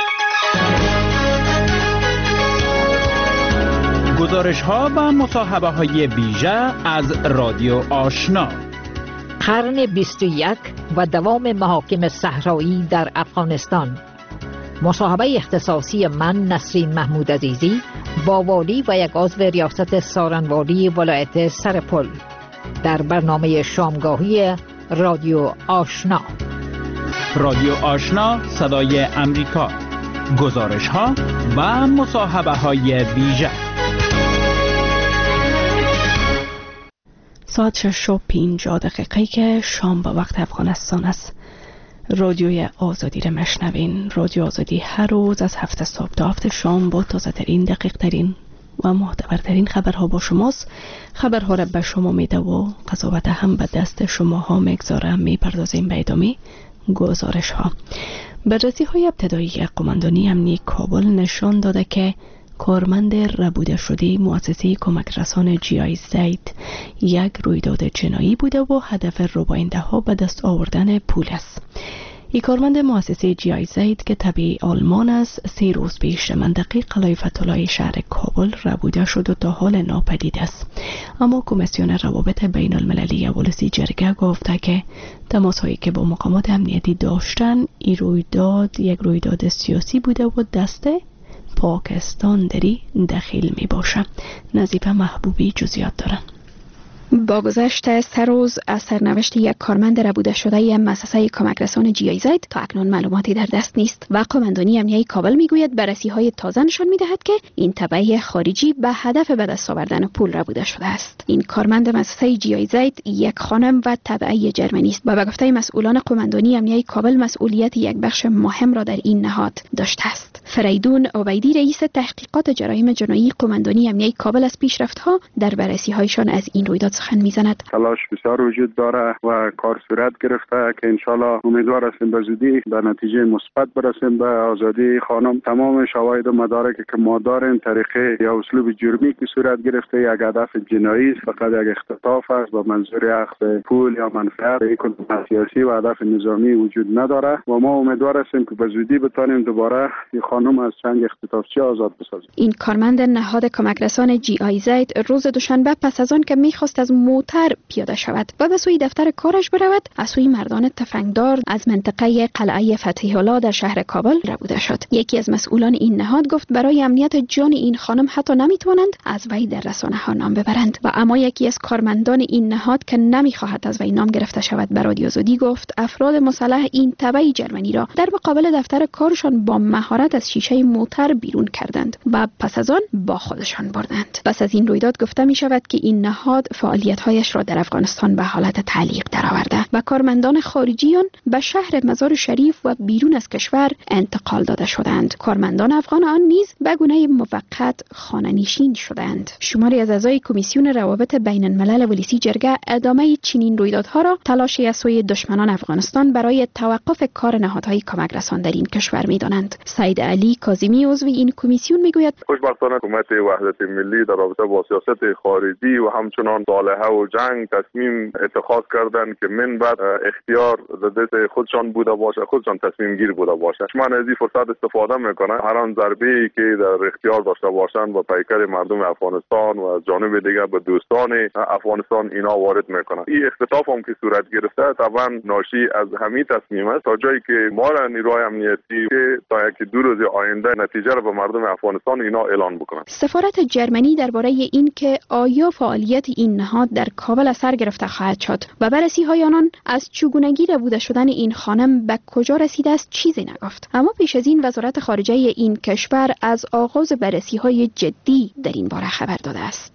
گزارش ها و مصاحبه های ویژه از رادیو آشنا. قرن 21 و دوام محاکم صحرایی در افغانستان. مصاحبه اختصاصی من نسرین محمود عزیزی با والی و یک عضو ریاست سارنوالی ولایت سرپل در برنامه شامگاهی رادیو آشنا. رادیو آشنا، صدای امریکا. گزارش ها و مصاحبه های ویژه. ساعت 6:50 که شام با وقت افغانستان است. رادیوی آزادی را مشنوین. رادیو آزادی هر روز از 7 صبح تا 7 شام با تازه ترین، دقیق ترین و معتبرترین خبرها با شماست. خبرها را به شما میده و قضاوت هم به دست شماها میگذاره. میپردازیم به ادامه گزارش ها. بررسی های ابتدایی قماندانی امنیتی کابل نشان داده که کارمند ربوده شده مؤسسه کمک رسان GIZ یک رویداد جنایی بوده و هدف رباینده ها به دست آوردن پول است. این کارمند مؤسسه GIZ که تبع آلمان است 3 روز پیش منطقه قلعه فتح‌الله شهر کابل ربوده شد و تا حال ناپدید است. اما کمیسیون روابط بین المللی اولسی جرگه گفته که تماس هایی که با مقامات امنیتی داشتن این رویداد یک رویداد سیاسی بوده و دسته پاکستان دری دخیل می باشه. نظیفه محبوبی جزئیات دارن. با گذشت 3 روز از سرنوشت یک کارمند ربوده شده مؤسسه کمک رسان GIZ تا اکنون معلوماتی در دست نیست و قماندانی امنیتی کابل میگوید بررسی‌های تازه نشان می‌دهد که این تبع خارجی به هدف به دست آوردن پول ربوده شده است. این کارمند مؤسسه GIZ یک خانم و تبعی جرمنی است و به گفته مسئولان قماندانی امنیتی کابل مسئولیت یک بخش مهم را در این نهاد داشته است. فریدون عبیدی رئیس تحقیقات جرایم جنایی قماندانی امنیتی کابل از پیشرفت‌ها در بررسی‌هایشان از این رویداد سخن میزند. تلاش بسیار وجود داره و کار صورت گرفته که انشالله امیدوار هستیم به زودی به نتیجه مثبت برسیم به آزادی خانم. تمام شواهد و مدارکی که ما داریم طریقه یا اسلوب جرمی که صورت گرفته یک هدف جنایی است، فقط یک اختطاف است با منظور اخذ پول یا منفعت. یک سیاسی و هدف نظامی وجود نداره و ما امیدوار هستیم که به زودی بتونیم دوباره این خانم از چنگ اختطافچی آزاد بسازیم. این کارمند نهاد کمک رسان GIZ روز دوشنبه پس از آن که می‌خواست از موتر پیاده شود و به سوی دفتر کارش برود، از سوی مردان تفنگدار از منطقه قلعه فتح‌الله در شهر کابل ربوده شد. یکی از مسئولان این نهاد گفت برای امنیت جان این خانم حتی نمیتوانند از وی در رسانه‌ها نام ببرند و اما یکی از کارمندان این نهاد که نمیخواهد از وی نام گرفته شود به رادیو آزادی گفت افراد مسلح این تبع جرمنی را در مقابل دفتر کارشان با مهارت از شیشه موتر بیرون کردند و پس از آن با خودشان بردند. پس از این رویداد گفته می شود که این نهاد فعالیت‌هایش را در افغانستان به حالت تعلیق درآورده و کارمندان خارجیان به شهر مزار شریف و بیرون از کشور انتقال داده شدند. کارمندان افغان آن نیز به گونه موقت خانه‌نشین شدند. شماری از اعضای کمیسیون روابط بین الملل ولسی جرگه ادامه چنین رویدادها را تلاشی از سوی دشمنان افغانستان برای توقف کار نهادهای کمک رسان در این کشور می‌دانند. سید علی کاظمی عضو این کمیسیون میگوید خوشبختانه حکومت وحدت ملی در رابطه با سیاست خارجی و همچنان صالحه و جنگ تصمیم اتخاذ کردند که من بعد اختیار دست خودشان بوده باشه، خودشان تصمیم گیر بوده باشه. من از این فرصت استفاده میکنم هر آن ضربه‌ای که در اختیار داشته باشند و پیکر مردم افغانستان و از جانب دیگر به دوستان افغانستان اینا وارد میکنن. این اختطاف هم که صورت گرفته طبعا ناشی از همین تصمیم است تا جایی که ما را نیروهای امنیتی که تا یک 2 روز آینده نتیجه را به مردم افغانستان اینا اعلان بکنند. سفارت جرمنی درباره این که آیا فعالیت این نهاد در کابل اثر گرفته خواهد شد و بررسی‌های آنان از چگونگی ربوده شدن این خانم به کجا رسیده است چیزی نگفت. اما پیش از این وزارت خارجه این کشور از آغاز بررسی‌های جدی در این باره خبر داده است.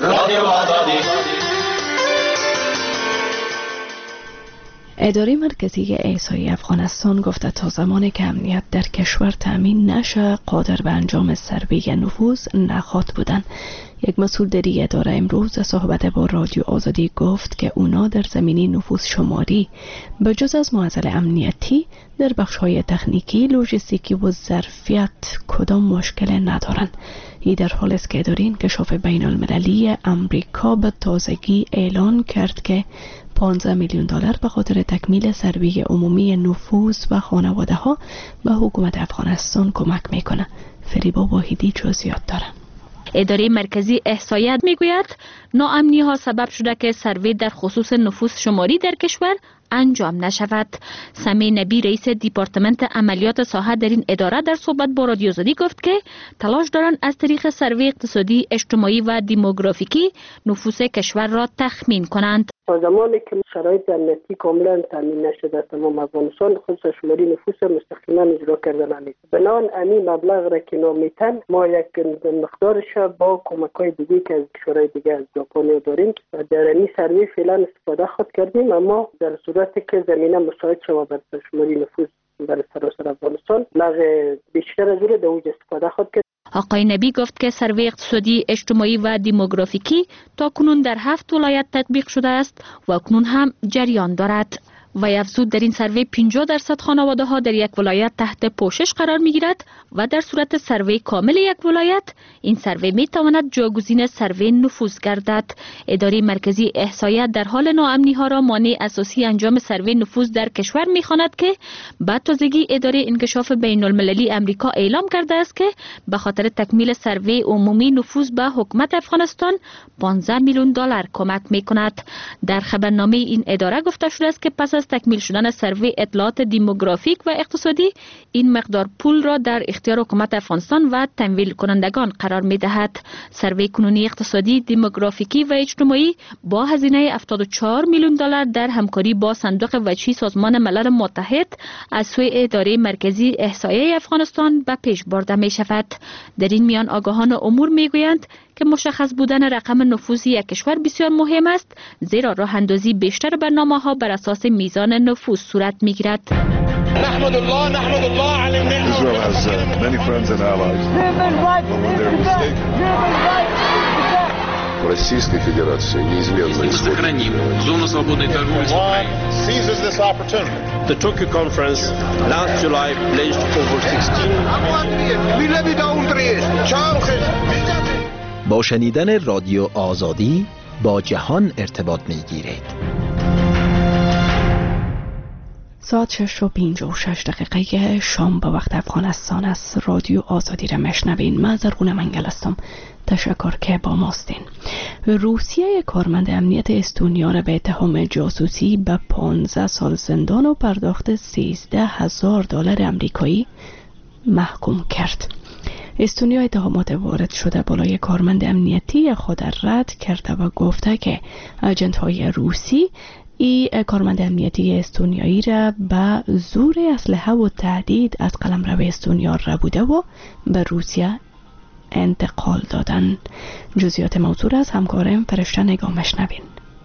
اداره مرکزی احصایی افغانستان گفته تا زمانی که امنیت در کشور تأمین نشه قادر به انجام سروی نفوذ نخواهد بودن. یک مسئول در این اداره امروز صحبت با رادیو آزادی گفت که اونا در زمینه نفوذ شماری به جز از معضل امنیتی در بخش‌های تکنیکی، لوجستیکی و ظرفیت کدام مشکل ندارند. این در حال است که اداره انکشاف بین المللی امریکا به تازگی اعلان کرد که 15 میلیون دلار به خاطر تکمیل سروی عمومی نفوذ و خانواده ها به حکومت افغانستان کمک میکنه. فریبا واحدی جزئیات داره. اداره مرکزی احصاییات میگوید ناامنی ها سبب شده که سروی در خصوص نفوذ شماری در کشور انجام نشود. سمی نبی رئیس دیپارتمنت عملیات ساحه در این اداره در صحبت با رادیو آزادی گفت که تلاش دارند از طریق سروی اقتصادی، اجتماعی و دیموگرافیکی نفوذ کشور را تخمین کنند. تا زمانی که شرایط امنیتی کاملا تامین نشده تمام افغانستان، خصوصا شماری نفوس مستقیما اجرا کردن نیست. بنابراین این مبلغ را که نامیتن ما یک مقدارش با کمک‌های دیگه که از کشورهای دیگه از ژاپن داریم در این سروی فعلا استفاده خود کردیم، اما در صورتی که زمینه مساعد شود بر شماری نفوس در سراسر افغانستان مبلغ بیشتر از اون در اوج استفاده خود کرد. آقای نبی گفت که سروی اقتصادی، اجتماعی و دیموگرافیکی تا کنون در 7 ولایت تطبیق شده است و اکنون هم جریان دارد. و افزود در این سروی 50% خانواده ها در یک ولایت تحت پوشش قرار می گیرد و در صورت سروی کامل یک ولایت این سروی می تواند جایگزین سروی نفوس گردد. اداره مرکزی احصایه در حال ناامنی ها را مانع اساسی انجام سروی نفوس در کشور می خواند که بعد تازگی اداره انکشاف بین المللی امریکا اعلام کرده است که به خاطر تکمیل سروی عمومی نفوس به حکومت افغانستان 15 میلیون دلار کمک می کند. در خبرنامه این اداره گفته شده است که پس از تکمیل شدن سروی اطلاعات دیموگرافیک و اقتصادی این مقدار پول را در اختیار حکومت افغانستان و تمویل کنندگان قرار می دهد. سروی کنونی اقتصادی، دیموگرافیکی و اجتماعی با هزینه 74 میلیون دلار در همکاری با صندوق وجهی سازمان ملل متحد از سوی اداره مرکزی احصایه افغانستان به پیش برده می شود. در این میان آگاهان امور می گویند که مشخص بودن رقم نفوسی یک کشور بسیار مهم است، زیرا راه اندازی بیشتر برنامه‌ها بر اساس میزان نفوس صورت می‌گیرد. نحمد الله علی Israel has many friends and allies. В Российской Федерации неизменно сохраним зону свободной торговли с Украиной. Seizes this opportunity. The Tokyo conference last July pledged over 16 با شنیدن رادیو آزادی با جهان ارتباط می‌گیرید. ساعت 6:56 شام به وقت افغانستان است. رادیو آزادی را مشنوین. من زرغون منگل هستم. تشکر که با ماستین. روسیه کارمند امنیت استونیا را به اتهام جاسوسی به 15 سال زندان و پرداخت $13,000 آمریکایی محکوم کرد. استونیا اتهامات وارد شده بالای کارمند امنیتی خود رد کرده و گفته که آژانس‌های روسی کارمند امنیتی استونیایی را به زور اسلحه و تهدید از قلمرو استونیا ربوده و به روسیه انتقال دادن. جزئیات موضوع از همکارم فرشته نگاه مشنوین.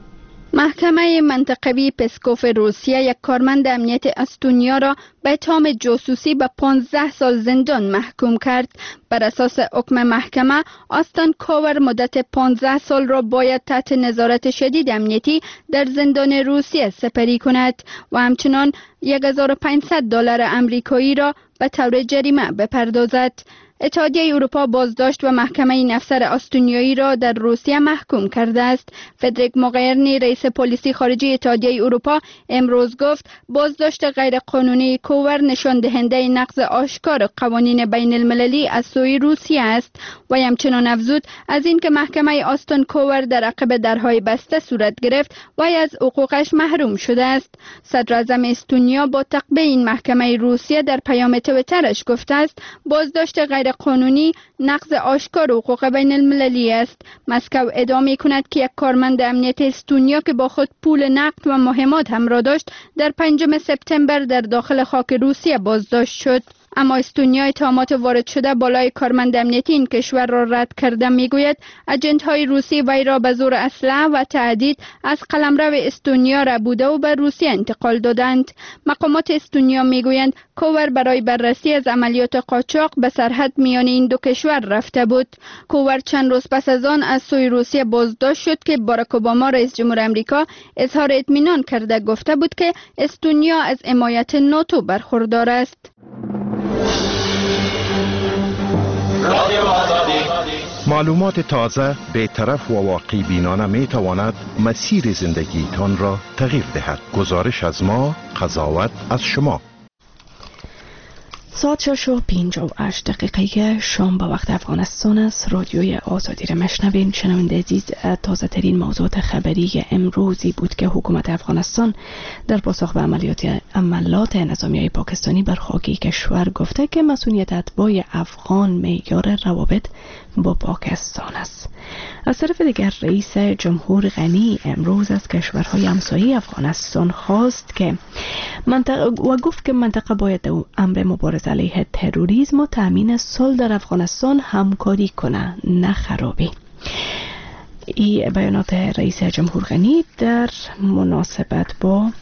محکمه منطقوی پسکوف روسیه یک کارمند امنیت استونیا را به اتهام جاسوسی به 15 سال زندان محکوم کرد. بر اساس حکم محکمه، آستان کاور مدت 15 سال را باید تحت نظارت شدید امنیتی در زندان روسیه سپری کند و همچنان $1,500 آمریکایی را به طور جریمه بپردازد. اتحادیه اروپا بازداشت و محکمه این افسر استونیایی را در روسیه محکوم کرده است. فدریک موغرینی، رئیس پلیسی خارجی اتحادیه اروپا، امروز گفت بازداشت غیرقانونی کوور نشان دهنده نقض آشکار قوانین بین المللی از سوی روسیه است و همچنان افزود از اینکه محکمه آستون کوور در عقب درهای بسته صورت گرفت و از حقوقش محروم شده است. صدر اعظم استونیا با تعقیب این محکمه روسیه در پیام توییترش گفته است بازداشت قانونی نقض آشکار حقوق بین المللی است. مسکو ادعا کند که یک کارمند امنیت استونیا که با خود پول نقد و مهمات همراه داشت در 5 سپتامبر در داخل خاک روسیه بازداشت شد. اما استونیا اتهامات وارد شده بالای کارمند امنیتی این کشور را رد کرده. میگوید آژانس‌های روسی وی را به زور اسلحه و تهدید از قلمرو استونیا ربوده و به روسیه انتقال دادند. مقامات استونیا میگویند کوور برای بررسی از عملیات قاچاق به سرحد میان این دو کشور رفته بود. کوور چند روز پس از آن از سوی روسیه بازداشت شد که باراک اوباما رئیس جمهور آمریکا اظهار اطمینان کرده گفته بود که استونیا از حمایت ناتو برخوردار است. معلومات تازه، بی‌طرف و واقعی بینانه می تواند مسیر زندگیتان را تغییر دهد. گزارش از ما، قضاوت از شما. ساعت 6:58 شام به وقت افغانستان است. رادیوی آزادی را مشنوین. شنونده عزیز، تازه ترین موضوعات خبری امروزی بود که حکومت افغانستان در پاسخ به عملات نظامیای پاکستانی بر خاک کشور گفته که مسئولیت اتباع افغان معیار روابط با پاکستان است. از طرف دیگر رئیس جمهور غنی امروز از کشورهای همسایه افغانستان خواست که گفت که منطقه باید در امر مبارزه علیه تروریسم و تامین صلح در افغانستان همکاری کنه، نه خرابی. این بیانات رئیس جمهور غنی در مناسبت با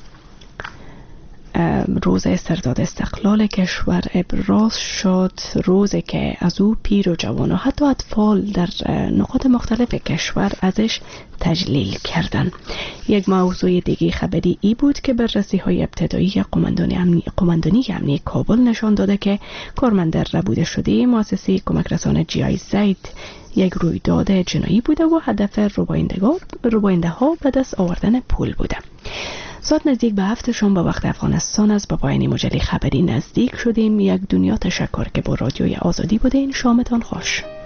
روز استرداد استقلال کشور ابراز شد، روزی که از او پیر و جوان و حتی اطفال در نقاط مختلف کشور ازش تجلیل کردند. یک موضوع دیگه خبری ای بود که بررسی‌های ابتدایی قماندانی امنیتی کابل نشان داده که کارمند ربوده شده مؤسسه کمک رسانه جی زید یک رویداد جنایی بوده و هدف رباینده ها به دست آوردن پول بوده. ساعت نزدیک به 7 شام به وقت افغانستان است. با پایان مجله خبری نزدیک شدیم. یک دنیا تشکر که با رادیوی آزادی بودین. شامتان خوش.